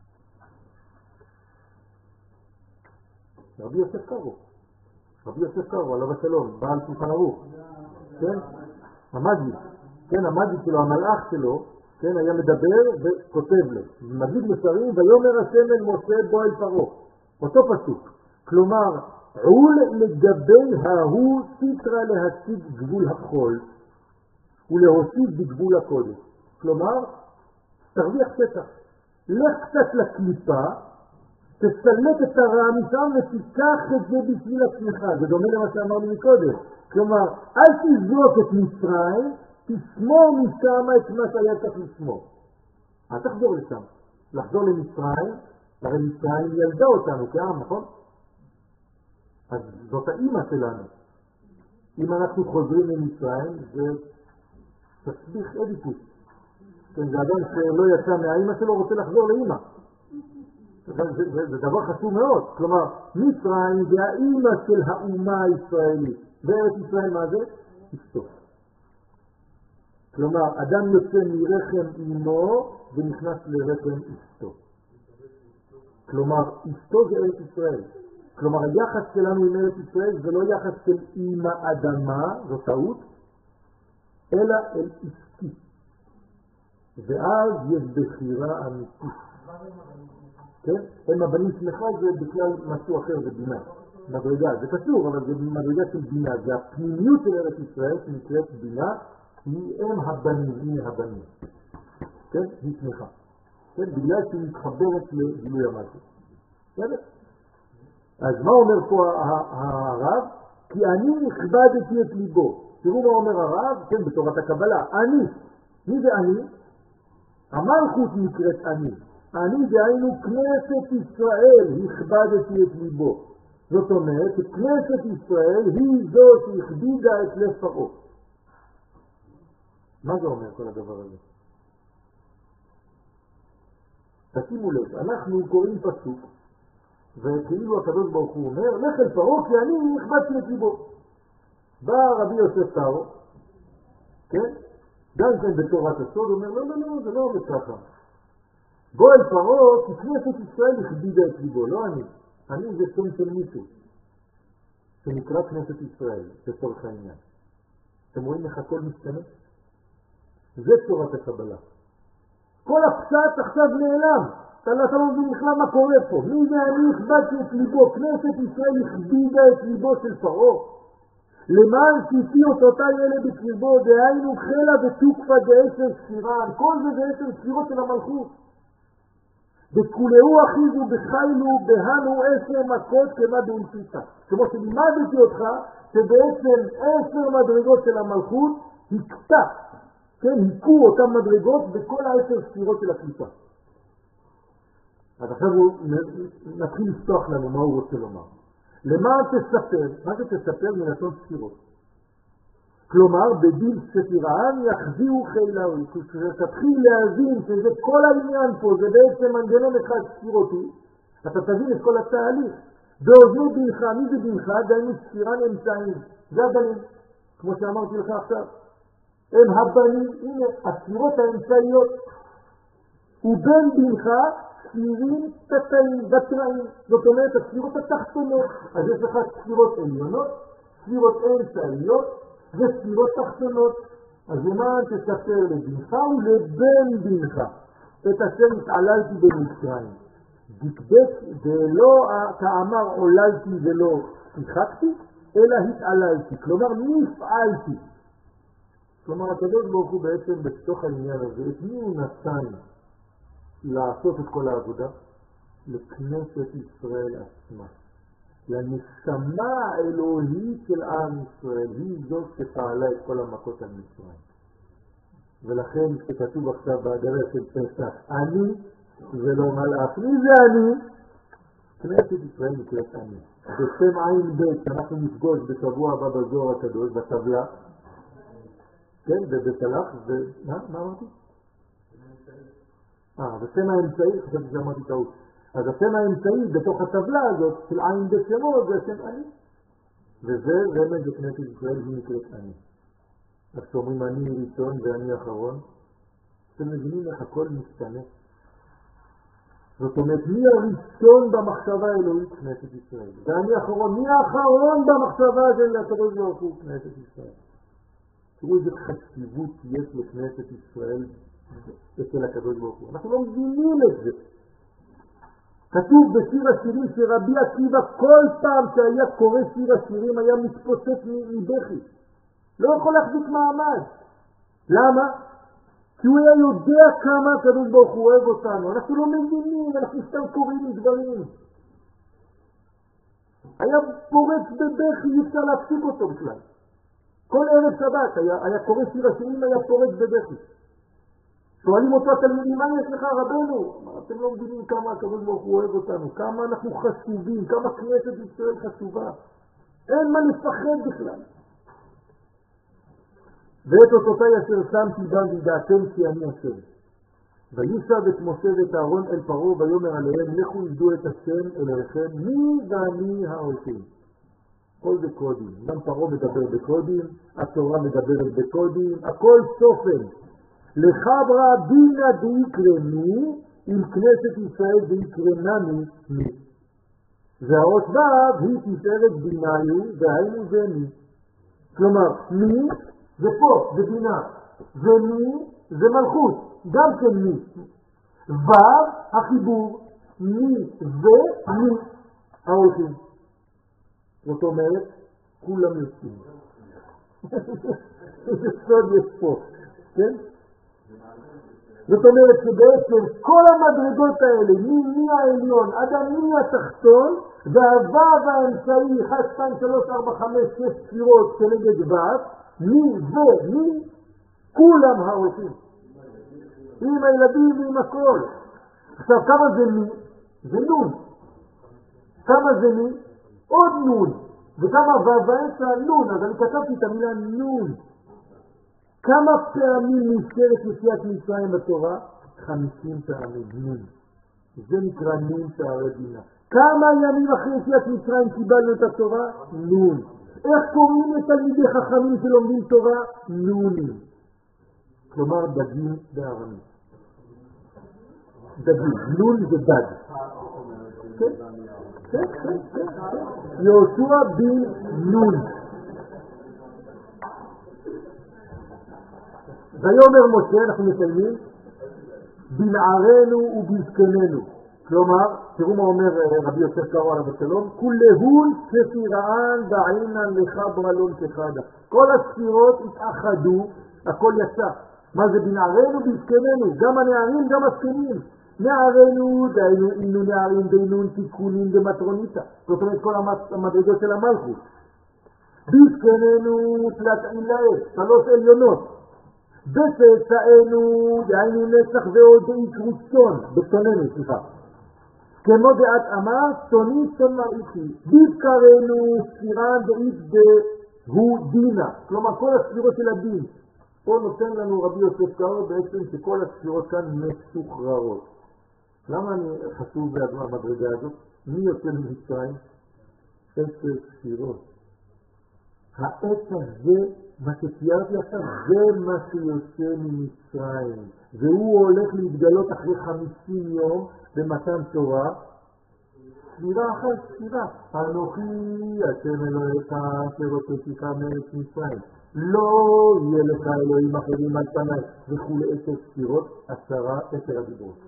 רבי יוסף קארו. רבי יוסף קארו, עליו השלום, בעל שולחן ערוך. כן? המגיד. כן, המגיד שלו, המלאך שלו, כן, היה מדבר וכותב לו. מגיד מסרים, ויאמר השם אל משה בוא אל פרעה. אותו פסוק. כלומר, עול לגבי ההוא סיטרא להשיג גבול החול ולהוסיף בגבול הקודש. כלומר, תרוויח שטח. לך קצת לקליפה, תסלק את הרע משם ותיקח את זה בשביל עצמך. זה דומה למה שאמרנו מקודם. כלומר, אל תזרוק את מצרים, תשמור משם את מה שהיה צריך לשמור. אל תחזור לשם. לחזור למצרים, הרי מצרים ילדה אותנו כעם, נכון? אז זאת האמא שלנו. אם אנחנו חוזרים למצרים, זה תסביך אדיפוס. כן, זה אדם שלא יצא מהאמא שלו רוצה לחזור לאמא. זה, זה, זה, זה דבר חשוב מאוד. כלומר, מצרים זה האמא של האומה הישראלית. וארץ ישראל מה זה? אשתו. כלומר, אדם יוצא מרחם אמו ונכנס לרחם אשתו. כלומר, אשתו זה ארץ ישראל. כלומר, היחס שלנו עם ארץ ישראל זה לא יחס של אמא אדמה, זו טעות, אלא אל אשתי. ואז יש בחירה אמיתית. כן? הם הבנים שמחה זה בכלל משהו אחר, זה בינה. מדרגה, זה קשור, אבל זה מדרגה של בינה, זה הפנימיות של ארץ ישראל שנקראת בינה, היא אם הבנים, הנה הבנים. כן? היא שמחה. כן? בגלל שהיא מתחברת לגילוי המלכות. בסדר? אז מה אומר פה הרב? כי אני הכבדתי את ליבו. תראו מה אומר הרב, כן, בתורת הקבלה. אני. מי זה אני? המלכות נקראת אני. אני דהיינו כנסת ישראל, הכבדתי את ליבו. זאת אומרת, כנסת ישראל היא זו שהכבידה את לב פרעה. מה זה אומר כל הדבר הזה? תשימו לב, אנחנו קוראים פסוק, וכאילו הקדוש ברוך הוא אומר, לך אל פרעה כי אני הכבדתי את ליבו. בא רבי יוסף קארו, כן? גם כן בתורת הסוד, אומר, לא, לא, לא, זה לא עובד ככה. בוא אל פרעה כי כנסת ישראל הכבידה את ליבו, לא אני. אני זה שם של מישהו, שנקרא כנסת ישראל, לצורך העניין. אתם רואים איך הכל משתנה? זה תורת הקבלה. כל הפשט עכשיו נעלם. אתה לא מבין בכלל מה קורה פה. מי זה אני הכבדתי את ליבו? כנסת ישראל הכבידה את ליבו של פרעה. למען שהפי אותותיי אלה בקרבו, דהיינו חלה ותוקפה דעשר ספירן. כל זה זה עשר ספירות של המלכות. וכולהו אחיזו בחיילו בהנו עשר מכות כמה באולפיתה. כמו שלימדתי אותך, שבעצם עשר מדרגות של המלכות הקטה. כן, היכו אותם מדרגות בכל העשר ספירות של הקליפה. אז עכשיו הוא נתחיל לפתוח לנו מה הוא רוצה לומר. למה תספר? מה זה תספר מלשון ספירות? כלומר, בדין ספירן יחזירו חילאוי. כשתתחיל להבין שזה כל העניין פה, זה בעצם מנגנון אחד ספירותי, אתה תבין את כל התהליך. באוזני בינך, מי זה בינך? דיינו ספירן אמצעים. זה הבנים, כמו שאמרתי לך עכשיו. הם הבנים, הנה, הספירות האמצעיות. ובין בינך ספירים תתאים, בתראים. זאת אומרת, הספירות התחתונות. אז יש לך ספירות עליונות, ספירות אמצעיות, וספירות תחתונות. אז למען תספר לבינך ולבן בינך. את אשר התעללתי במצרים. דקדק ולא כאמר עוללתי ולא שיחקתי, אלא התעללתי. כלומר, נפעלתי. כלומר, הקדוש ברוך הוא בעצם בתוך העניין הזה, את מי הוא נתן לעשות את כל העבודה? לכנסת ישראל עצמה. לנשמה האלוהית של עם ישראל, היא זאת שפעלה את כל המכות על מצרים. ולכן שכתוב עכשיו בהגדה של פסח, אני ולא מלאך. מי זה אני? כנסת ישראל נקראת אני. בשם עין ב' אנחנו נפגוש בשבוע הבא בזוהר הקדוש, בטבלה. כן, ובסלח, ומה? מה אמרתי? אה, בשם האמצעי, חשבתי שאמרתי טעות. אז השם האמצעי בתוך הטבלה הזאת של עין בשמות זה השם אני. וזה רמז לכנסת ישראל, היא נקראת אני. אז שאומרים אני ראשון ואני אחרון, אתם מבינים איך הכל משתנה. זאת אומרת, מי הראשון במחשבה האלוהית? כנסת ישראל. ואני אחרון, מי האחרון במחשבה של הקדוש ברוך הוא? כנסת ישראל. תראו איזה חשיבות יש לכנסת ישראל אצל הקדוש ברוך הוא. אנחנו לא מבינים את זה. כתוב בשיר השירים שרבי עקיבא כל פעם שהיה קורא שיר השירים היה מתפוצץ מבכי. לא יכול להחזיק מעמד. למה? כי הוא היה יודע כמה הקדוש ברוך הוא אוהב אותנו. אנחנו לא מבינים, אנחנו סתם קוראים דברים. היה פורץ בבכי, אי אפשר להפסיק אותו בכלל. כל ערב שבת היה, היה קורא שיר השירים, היה פורץ בבכי. שואלים אותו התלמידים, מה יש לך רבנו? אתם לא מבינים כמה הקדוש ברוך הוא אוהב אותנו, כמה אנחנו חשובים, כמה כנסת ישראל חשובה. אין מה לפחד בכלל. ואת אותותיי אשר שמתי בם וידעתם כי אני השם. וישב את משה ואת אהרון אל פרעה ויאמר עליהם, לכו עבדו את השם אלוהיכם, מי ואני ההולכים. כל זה קודים. גם פרעה מדבר בקודים, התורה מדברת בקודים, הכל סופן. לחברה בינה דיקרני, עם כנסת ישראל דיקרנני מי. והאות ו' היא תפארת ביניו, והיינו זה מי. כלומר, מי זה פה, זה בינה. ומי זה מלכות, גם כן מי. ו' החיבור, מי ומי ההולכים. זאת אומרת, כולם יוצאים. איזה סוד יש פה, כן? זאת אומרת שבעצם כל המדרגות האלה, מי העליון עד המי התחתון, והוו האמצעי, אחד, שתיים, שלוש, ארבע, חמש, שש ספירות כנגד בת, מי ומי, כולם ההולכים. עם הילדים ועם הכל. עכשיו, כמה זה מי? זה נון. כמה זה מי? עוד נון. וכמה וו באמצע נון, אז אני כתבתי את המילה נון. כמה פעמים נזכרת יציאת מצרים בתורה? חמישים פעמים, נון. זה נקרא נון שערי בינה. כמה ימים אחרי יציאת מצרים קיבלנו את התורה? נון. איך קוראים לתלמידי חכמים שלומדים תורה? נונים. כלומר דגים בארמית. דגים, נון זה דג. כן, כן, כן, כן. יהושע בן נון. ויאמר משה, אנחנו מסיימים, בנערנו ובזקננו. כלומר, תראו מה אומר רבי יוסף קארו עליו השלום, כולהון כפירען דעינן לך ברלון כחדה. כל הספירות התאחדו, הכל יצא. מה זה בנערנו ובזקננו? גם הנערים, גם הזקנים. נערנו, דיינו, אינו נערים, דיינו, תיקונים דמטרוניתא. זאת אומרת, כל המדרגות של המלכות. בזקננו תלת עילאי, שלוש עליונות. בצאצאנו, דהיינו נצח ועוד דאית רוצון, בצוננו, סליחה. כמו דעת אמר, צוני צון מראיתי. בבקרנו, ספירן דאית דהו דינה. כלומר, כל הספירות של הדין. פה נותן לנו רבי יוסף קארו בעצם שכל הספירות כאן מסוחררות. למה אני חשוב במדרגה הזאת? מי יוצא ממצרים? עשר ספירות. העץ הזה, מה שציירתי עכשיו, זה מה שיוצא ממצרים. והוא הולך להתגלות אחרי חמישים יום במתן תורה. ספירה אחת ספירה. אנוכי, השם אלוהיך, שרוצאתיך מארץ מצרים. לא יהיה לך אלוהים אחרים על פניי. וכולי עשר ספירות, עשרה, עשר הדיברות.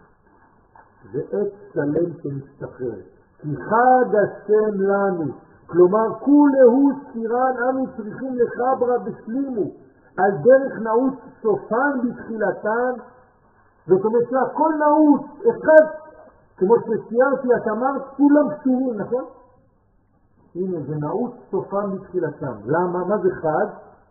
זה עץ שלם שמשתחרר. כי חד השם לנו. כלומר, כולהו ספירן אנו צריכים לחברה בשלימו, על דרך נעוץ סופן בתחילתן, זאת אומרת שהכל נעוץ, אחד, כמו שציירתי, את אמרת, כולם קשורים, נכון? הנה, זה נעוץ סופן בתחילתן. למה? מה זה חד?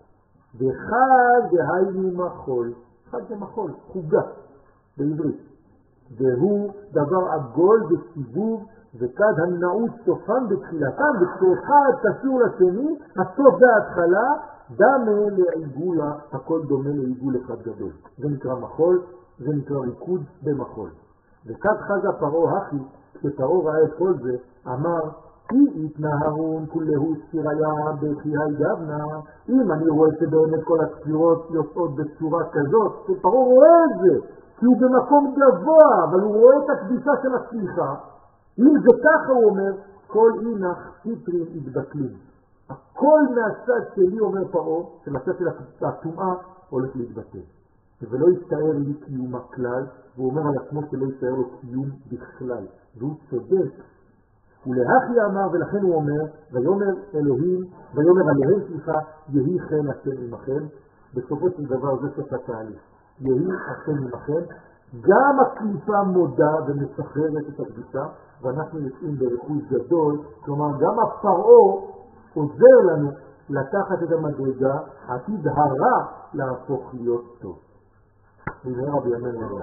וחד דהיינו מחול. חד זה מחול, חוגה, בעברית. והוא דבר עגול וסיבוב, וכד הנעוץ סופן בתחילתם, וכשאחד קשור לשני, הסוף וההתחלה, דמה לעיגולה, הכל דומה לעיגול אחד גדול. זה נקרא מחול, זה נקרא ריקוד במחול. וכד חזה פרעה הכי, כשפרעה ראה את כל זה, אמר, כי התנהרון כולהו ספיריה בחיי גבנה, אם אני רואה שבאמת כל הספירות יוצאות בצורה כזאת, שפרעה רואה את זה, כי הוא במקום גבוה, אבל הוא רואה את הקדישה של הסליחה, אם זה ככה הוא אומר, כל אינך סיטרים התבטלים. הכל מהצד שלי אומר פרעה, שמהצד של הטומאה הולך להתבטל. ולא יתאר לי קיום הכלל, והוא אומר על עצמו שלא יתאר לו קיום בכלל. והוא צודק. ולהכי אמר, ולכן הוא אומר, ויאמר אלוהים, ויאמר עליהם סליחה, יהי חן השם עמכם. בסופו של דבר זה סוף התהליך. יהי השם עמכם. גם הקליפה מודה ומשחררת את הקדושה, ואנחנו יוצאים בריכוז גדול, כלומר גם הפרעה עוזר לנו לקחת את המדרגה, עתיד הרע להפוך להיות טוב. הנה רבי אמן לנו.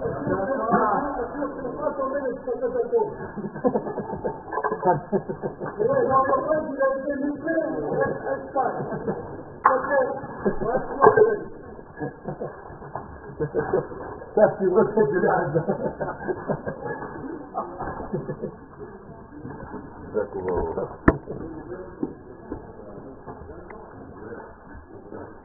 תפתי רוצה את זה לעזה. זה כבר